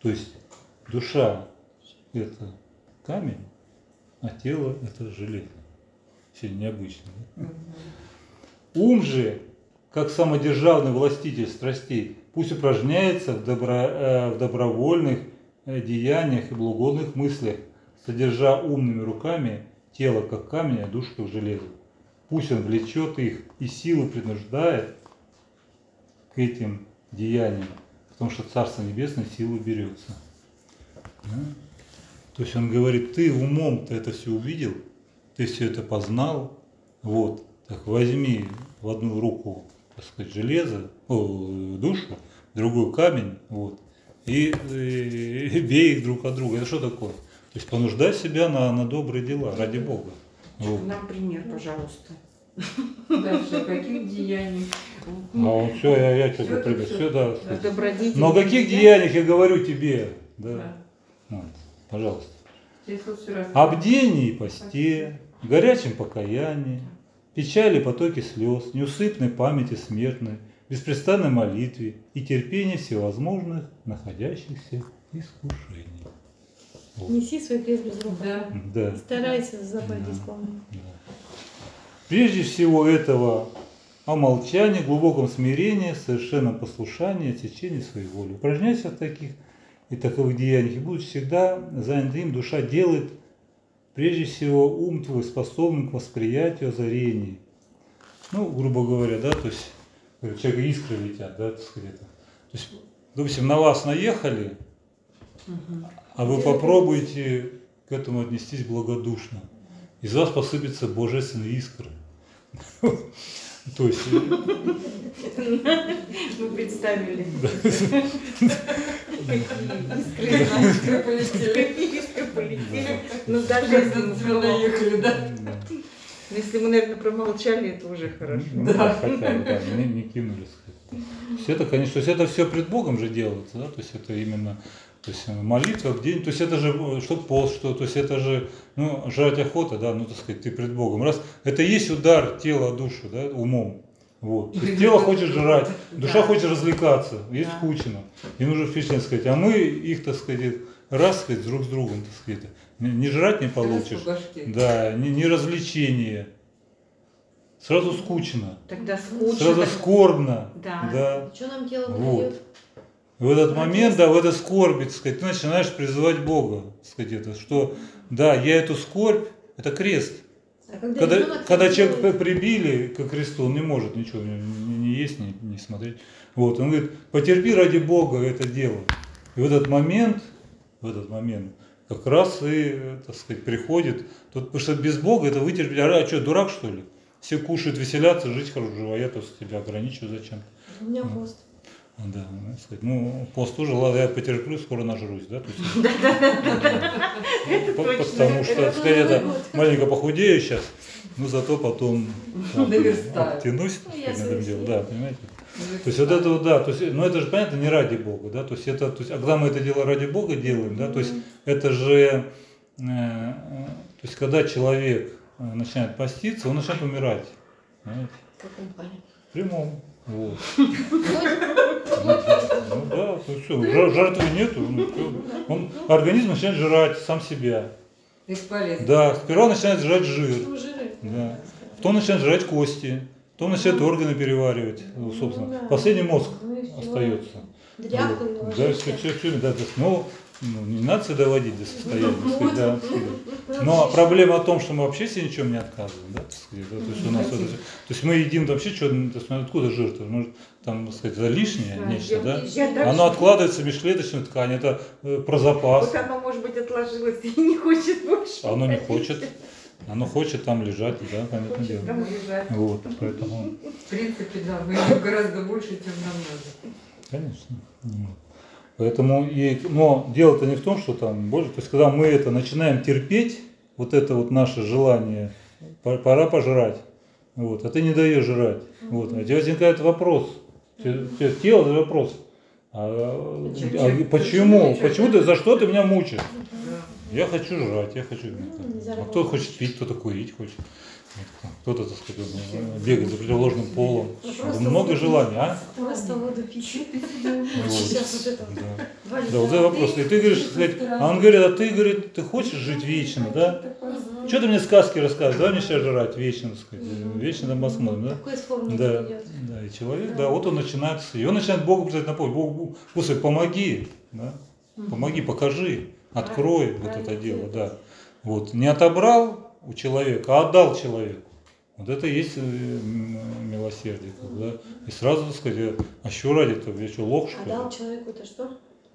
То есть душа – это камень, а тело – это железо. Все необычно. Да? Мгм. Ум же, как самодержавный властитель страстей, пусть упражняется в, добро, э, в добровольных э, деяниях и благородных мыслях, содержа умными руками тело как камень, а душу как железо. Пусть он влечет их и силу принуждает к этим деяниям, потому что Царство Небесное силу берется. Да? То есть он говорит, ты умом-то это все увидел, ты все это познал, вот, так возьми в одну руку, так сказать, железо, о, душу, в другую камень, вот, и, и, и бей их друг от друга. Это что такое? То есть понуждай себя на, на добрые дела, ради Бога. Вот. Нам пример, пожалуйста. Дальше, каких деяний? А все, я, я что-то Всё, пример, всё. все, да. Да. Добродетель. Но о каких деяниях я говорю тебе? Да. Да. Вот, пожалуйста. Здесь вот всё раз- Об бдении и посте, горячем покаянии, печали потоки слез, неусыпной памяти смертной, беспрестанной молитве и терпении всевозможных находящихся искушений. Вот. Неси свой крест без рук. Да. Да. Старайся заповеди исполнять. Да. Прежде всего этого о молчании, глубоком смирении, совершенном послушании, отсечении своей воли. Упражняйся в таких и таковых деяниях, и будучи всегда занят им, душа делает прежде всего ум твой способным к восприятию озарений. Ну, грубо говоря, да, то есть у человека искры летят, да, так сказать. То есть, допустим, на вас наехали, Мгм. а вы попробуйте к этому отнестись благодушно. Из вас посыпятся божественные искры. То есть, Мы представили. Искры полетели. Искры полетели. Ну, даже если мы Вы наехали, да? да, ну, если мы, наверное, промолчали, это уже хорошо. ну, да, хотя бы, да, не, не кинулись. То есть это, конечно, то есть это все пред Богом же делается, да, то есть это именно, то есть молитва в день, то есть это же, что пост, что, то есть это же, ну, жрать охота, да, ну, так сказать, ты пред Богом. Раз, это и есть удар тела о душу, да, умом. Вот. То есть тело хочет жрать, душа Да. хочет развлекаться, ей Да. скучно. И нужно впечатление сказать, а мы их, так сказать, раз, сказать, друг с другом, так сказать, не, не жрать не получишь, Раз по башке. да, не, не развлечение. Сразу скучно, Тогда скучно. сразу так- скорбно, Да. да. Что нам тело Вот. выдает? В этот момент, да, в этой скорби, так сказать, ты начинаешь призывать Бога, так сказать, это, что, да, я эту скорбь, это крест. А когда Когда, ребенок когда это человека делает, прибили к кресту, он не может ничего не, не- не есть, не, не смотреть. Вот, он говорит, потерпи ради Бога это дело. И в этот момент, в этот момент, как раз и, так сказать, приходит, тут, потому что без Бога это вытерпеть, а, а что, дурак что ли? Все кушают, веселятся, жить хорошо, а я тут тебя ограничиваю зачем? у меня пост. Да, ну, так сказать, ну, пост тоже, ладно, я потерплю, скоро нажрусь, да? То есть, по- точно. потому что, так сказать, это маленько похудею сейчас, но зато потом так, Наверстаю. оттянусь, так Ну, я сказать, на этом свою деле. съем. Да, понимаете? То есть вот это вот, да, то есть, ну это же понятно не ради Бога, да, то есть это, то есть, а когда мы это дело ради Бога делаем, да, то есть это же, э, э, то есть когда человек э, начинает поститься, он начинает умирать, понимаете? В каком плане? В прямом. Вот. Ну, Ну да, то все, жар- жертвы нету, ну, всё. Он, организм начинает жрать сам себя. Бесполезно. Да, сперва начинает жрать жир, ну, жиры. да. Потом начинает жрать кости, потом начинает органы переваривать, ну, собственно. Ну да. Последний мозг Ну и всё. остается. Дряхлый, Вот. Да, ложишься. все, все, все, да, да, ну, ну, не надо себя доводить до состояния, так сказать, да, так сказать. Ну, Но проблема в том, что мы вообще себе ничем не отказываем, да, так сказать, да, то есть у нас вот это- то есть мы едим вообще что, то есть ну, откуда жир-то, может там, так сказать, за лишнее Да, нечто, я- да? я так Оно же- откладывается в межклеточную ткань, это э, про запас, Вот оно, может быть, отложилось и не хочет больше. а оно не хочет, оно хочет там лежать, да, понятное Хочет дело. там лежать. Вот, поэтому, В принципе, да, мы ему гораздо больше, чем нам надо. конечно. Вот. Поэтому, и, но дело-то не в том, что там больше, то есть когда мы это начинаем терпеть, вот это вот наше желание, пора пора пожрать, вот, а ты не даешь жрать, вот, а у тебя возникает вопрос, те- те- тело это вопрос, а, Чем- а чем- почему, почему- почему ты, за что ты меня мучаешь? Да. Я хочу жрать, я хочу, Ну, не а заработаешь. кто хочет пить, кто-то курить хочет, Кто-то, так сказать, он бегает за противоположным полом. Ну, просто Много воду желаний, а? Просто воду пить. Вот. Сейчас вот это. Да. Два литра Да, вот это воды. вопрос. И ты говоришь, сказать, а он говорит, а ты, говорит, ты хочешь жить вечно, да? Мгм. Что ты мне сказки рассказываешь? Давай мне сейчас жрать вечно, так сказать. Мгм. Вечно там посмотрим, да? Такой спор не Да, идет. да, и человек, да, вот он начинает, и он начинает Богу писать на помощь. Богу, Господи, помоги, да? Помоги, покажи, открой вот Правильно это дело, делать. да. Вот, не отобрал у человека, а отдал человеку. Вот это и есть э, м, милосердие, как, да. И сразу, так сказать, а что ради-то, я что, лох, что А ли? дал человеку-то что?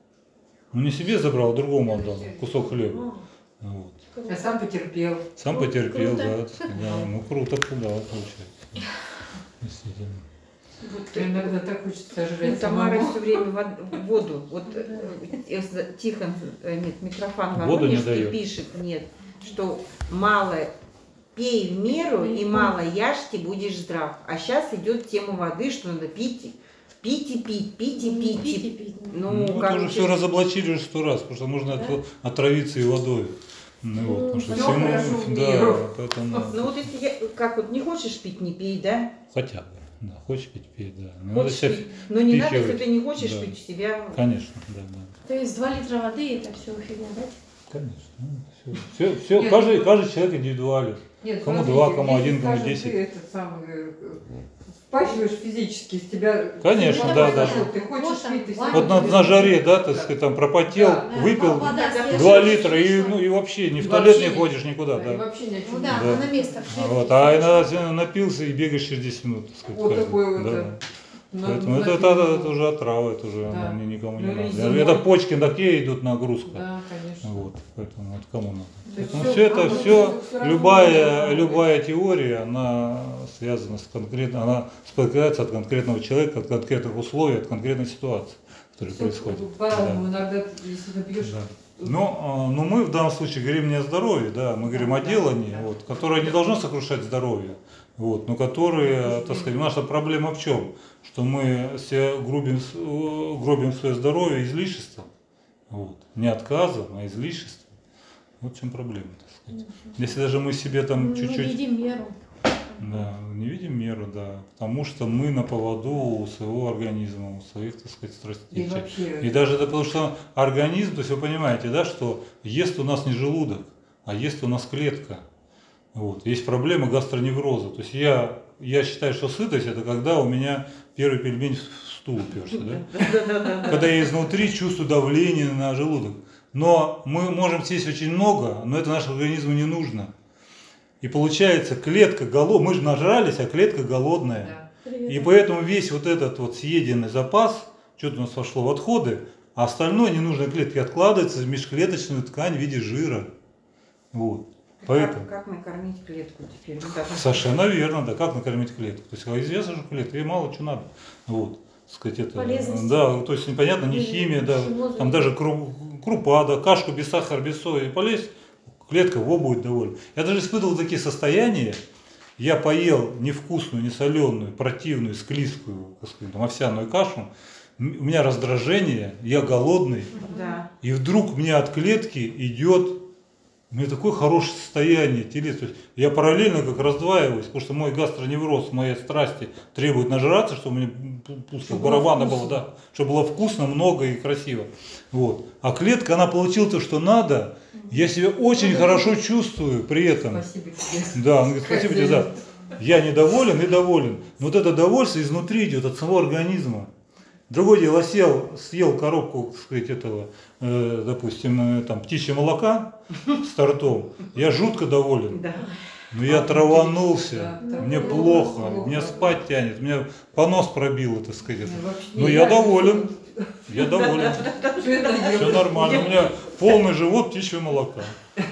Ну не себе забрал, а другому отдал, кусок хлеба. А, Вот. А сам потерпел. Сам Ну, потерпел, круто. да, так сказать, да. Ну круто, да, получается. Действительно. Вот, Иногда так хочется ну, сожрать Тамара самому. все время вод- воду. Вот э, э, Тихон, э, нет, Митрофан Воду не Воронежский дает. пишет, нет, что мало пей в меру и мало ешь, ты будешь здрав. А сейчас идет тема воды, что надо пить, пить и пить, пить и не пить. пить и и- пить. Ну, Ну, это уже короче, все разоблачили уже сто раз, потому что нужно Да? от- отравиться и водой. Ну, вот, потому что Всё всему, хорошо в да, меру. поэтому, ну вот если я, как вот не хочешь пить, не пей, да? хотя бы, да, хочешь пить, пей, да. Не надо Хочешь себя пить. Но не надо, если впихивать. ты не хочешь Да. пить в себя. Конечно, да, да, То есть два литра воды это все фигня, да? конечно. Ну, все, все, Нет, каждый, ну- каждый человек индивидуален. Нет, Кому смотрите, два, кому если, один, кому скажем, десять. Ты этот самый, э, впахиваешь физически, с тебя... Конечно, тебя да, да. хорошо, Ты хочешь Вот там, пить, ты ладно. Вот на, себе- на жаре, да, так сказать, там пропотел, Да, Да, выпил вода два два свежая, литра и, что? ну, и вообще не в И туалет не вообще ходишь никуда, Да, и да. вообще ни о чем Ну не да, Да. на место в шее. Вот, а иногда напился и бегаешь через десять минут, так сказать. Вот каждый. такой вот, Да, да. да. На- Поэтому на это, это, фильм. это уже отрава, это уже Да. она ни- никому не Ну, или надо. зимой. Это почки такие идут нагрузка. Да, конечно. Вот, поэтому вот кому надо. То есть Поэтому всё- все это, а, все, всё равно любая, надо любая теория, она связана с конкретно, она спотыкается от конкретного человека, от конкретных условий, от конкретной ситуации, которая Всё происходит. По-разному, Да. иногда, если ты пьешь... Да. Но, а, но мы в данном случае говорим не о здоровье, да, мы говорим о Да, делании, да. вот, которое не должно сокрушать здоровье, вот, но которые, так сказать, наша проблема в чем? Что мы все грубим, с- э, гробим свое здоровье излишеством, вот, не отказом, а излишеством. Вот в чем проблема, так сказать. Если даже мы себе там Ну, чуть-чуть... Не видим меру. Да, не видим меру, да, потому что мы на поводу у своего организма, у своих, так сказать, страстей. И вообще... И даже это потому что организм, то есть вы понимаете, да, что ест у нас не желудок, а ест у нас клетка. Вот. Есть проблема гастроневроза. То есть я, я считаю, что сытость это когда у меня первый пельмень в стул уперся, да? Когда я изнутри чувствую давление на желудок. Но мы можем съесть очень много, но это нашему организму не нужно. И получается, клетка голодная, мы же нажрались, а клетка голодная. Да. Привет. И поэтому весь вот этот вот съеденный запас, что-то у нас вошло в отходы, а остальное ненужные клетки откладывается в межклеточную ткань в виде жира. Вот. Поэтому. Как, как накормить клетку теперь? Ну, даже- Совершенно верно, да, как накормить клетку. То есть а известно же клетка, ей мало чего надо. Вот. Так сказать, это, Полезности. да, то есть непонятно, не Или химия, да, химоза. там даже кру- крупа, да, кашку без сахара, без сои полезть, клетка во будет довольна. Я даже испытывал такие состояния, я поел невкусную, несоленую, противную, склизкую, так сказать, там, овсяную кашу, м- у меня раздражение, я голодный, Да. и вдруг мне от клетки идет, у меня такое хорошее состояние телес. То есть я параллельно как раздваиваюсь, потому что мой гастроневроз, мои страсти требуют нажраться, чтобы мне пусто Чтобы барабана было было, да, чтобы было вкусно, много и красиво. Вот. А клетка, она получила то, что надо. Я себя очень хорошо чувствую при этом. Спасибо тебе. Да, он говорит, спасибо тебе, да. Я недоволен и доволен. Но вот это довольство изнутри идет, от самого организма. Другое дело, сел, съел коробку, так сказать, этого, э, допустим, э, там, птичьего молока с тортом. Я жутко доволен. Да. Но я траванулся, Да, так мне плохо, плохо, плохо. меня спать тянет, меня понос пробило, так сказать. это. Ну, вообще, Ну, не я знаю, доволен. Я доволен. что это Все делать. нормально. У меня полный живот птичьего молока.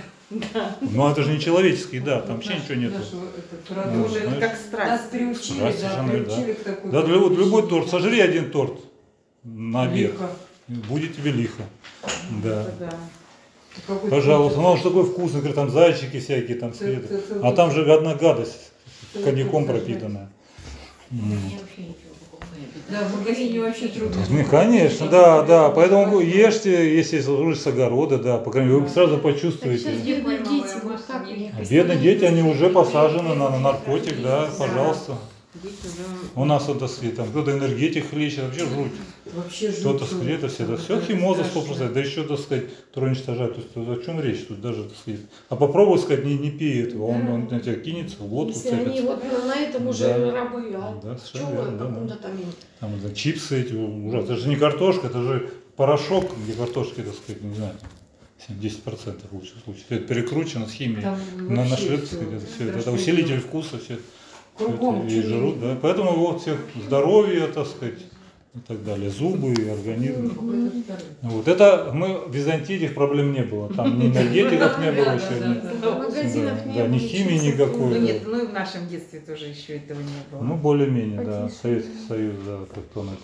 Но это же не человеческий, да, там вообще ничего нету. Нашу, этот, Ну, продукт. Уже это знаешь. как Нас страсть. приучили, Страсть, да, совершенно, приучили к такой... Да, для, вот любой торт, сожри один торт на обед, Лихо. будет тебе лихо. Да. Да. Какой Пожалуйста, вкусный. ну он же такой вкусный, говорит, там зайчики всякие там Ц- сидят. ц- ц- А там же одна гадость, ц- коньяком ц- пропитанная. М. Да, в магазине вообще трудно. Ну, конечно, да, да, поэтому ешьте, если служишь с огорода, да, по крайней мере, вы сразу Так сейчас почувствуете. бедные дети, господи. как не- мне? А бедные дети, они уже посажены на, на наркотик, да, пожалуйста. Дети уже... У нас вот так сказать, там кто-то энергетик хлещет, вообще жуть. Вообще Кто-то жуть, сказать, это все, это все это химоза страшно. сто процентов, да еще, так сказать, который уничтожает. То есть о чем речь тут даже, так сказать. А попробуй сказать, не, не пей этого, он, Да. он на тебя кинется, в глотку Если они вцепится. вот на этом уже Да. рабы, а Да, чего совершенно верно, да, каком-то да. там им? Там это чипсы эти ужасно. Это же не картошка, это же порошок, где картошки, так сказать, не знаю, семь-десять процентов в лучшем случае. Это перекручено с химией. Там На, на вообще швед, всё это, все это, это страшно. усилитель вкуса, все, Кругом это и жрут, да. Поэтому вот всех здоровье, так сказать, и так далее, зубы, и организм. Какой-то второй. Вот это мы в Византии этих проблем не было. Там ни энергетиков не было еще. ни- В магазинах Да, не да, было ни химии ничего. никакой. Ну да. нет, ну и в нашем детстве тоже еще этого не было. Ну, более-менее, да. Потише. Советский Союз, да, как-то он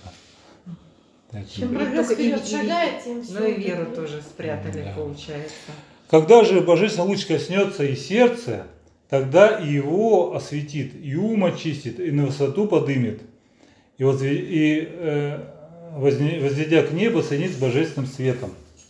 это. этим- Чем прогресс Только и- вперед и- шагает, тем все. Ну и веру тоже спрятали, Да. получается. Когда же божественная луч коснется и сердце, тогда и его осветит, и ум очистит, и на высоту подымет, и, возве- и э, возне- возведя к небу, соединит с божественным светом.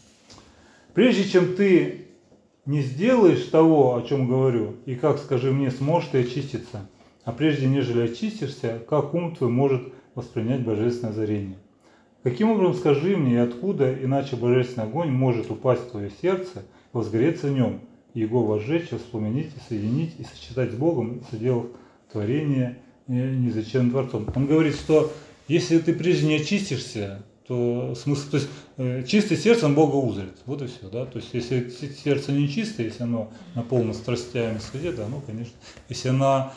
Прежде чем ты не сделаешь того, о чем говорю, и как, скажи мне, сможешь ты очиститься, а прежде нежели очистишься, как ум твой может воспринять божественное озарение? Каким образом, скажи мне, и откуда, иначе божественный огонь может упасть в твое сердце, возгореться в нем, и его возжечь, воспламенить, и соединить, и сочетать с Богом, соделав творение э, незачем Творцом? Он говорит, что если ты прежде не очистишься, то смысл, то есть э, чистое сердцем Бога узрит. Вот и все, да. То есть если сердце не чистое, если оно наполнено страстями, сходи, да, ну, конечно. Если она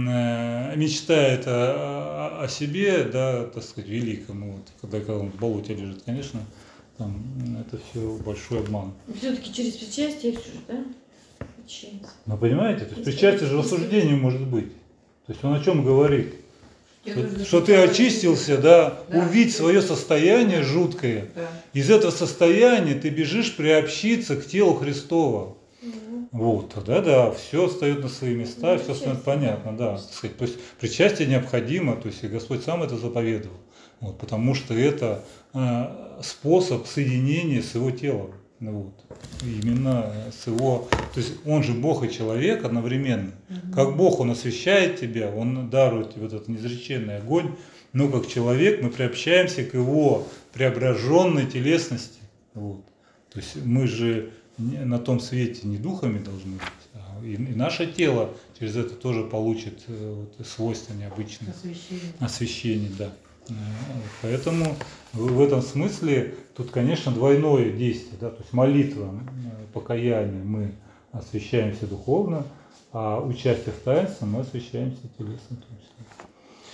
э, мечтает о, о- о себе, да, так сказать, великом, вот, когда, когда он в болоте лежит, конечно, там, это все большой обман. Все-таки через причастие все же, да? Очищается. Но понимаете, то есть причастие же рассуждению может быть. То есть он о чем говорит? Тебе Что, нужно что ты сначала очистился, да, Да. увидеть свое состояние жуткое. Да. Из этого состояния ты бежишь приобщиться к телу Христова. Мгм. Вот, тогда да, все встает на свои места, Ну, все становится причастие, понятно, да. так сказать. То есть причастие необходимо, то есть и Господь сам это заповедовал. Вот, потому что это э, способ соединения с его телом. Ну, вот. Именно с его, то есть он же Бог и человек одновременно. Как Бог, он освещает тебя, он дарует тебе вот этот неизреченный огонь, но как человек мы приобщаемся к его преображенной телесности. Вот. То есть мы же не- на том свете не духами должны быть, а и, и наше тело через это тоже получит э, вот, свойства необычные. Освещение. Освещение, да. Э, Поэтому в в этом смысле тут, конечно, двойное действие. Да? То есть молитва, э, покаяние мы освещаемся духовно, а участие в таинстве мы освещаемся телесно. в том числе.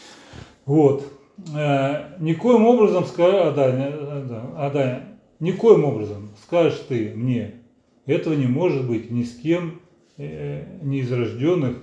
Вот. Э, Никоим образом, ска- а, да, не- а, да, а, да, никоим образом скажешь ты мне, этого не может быть ни с кем э, не из рожденных,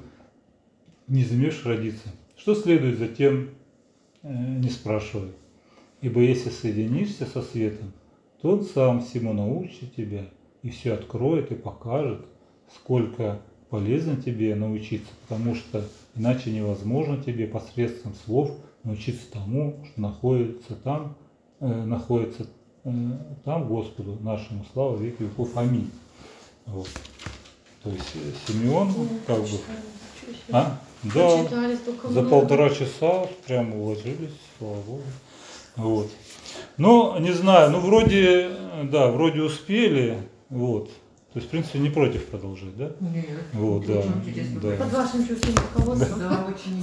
не замевших родиться. Что следует за тем, э, не спрашивай. Ибо если соединишься со светом, то он сам всему научит тебя и все откроет и покажет, сколько полезно тебе научиться, потому что иначе невозможно тебе посредством слов научиться тому, что находится там, э, находится э, там Господу нашему, слава веки веков. Аминь. Вот. То есть э, Симеон, как бы, а? Да, Прочитали столько за много. полтора часа прямо уложились, слава Богу. Вот. Ну, не знаю, ну вроде, э, да, вроде успели, вот. То есть, в принципе, не против продолжать, да? Нет. Вот, да, Очень интересно. да. Под вашим чувством руководства. Да, очень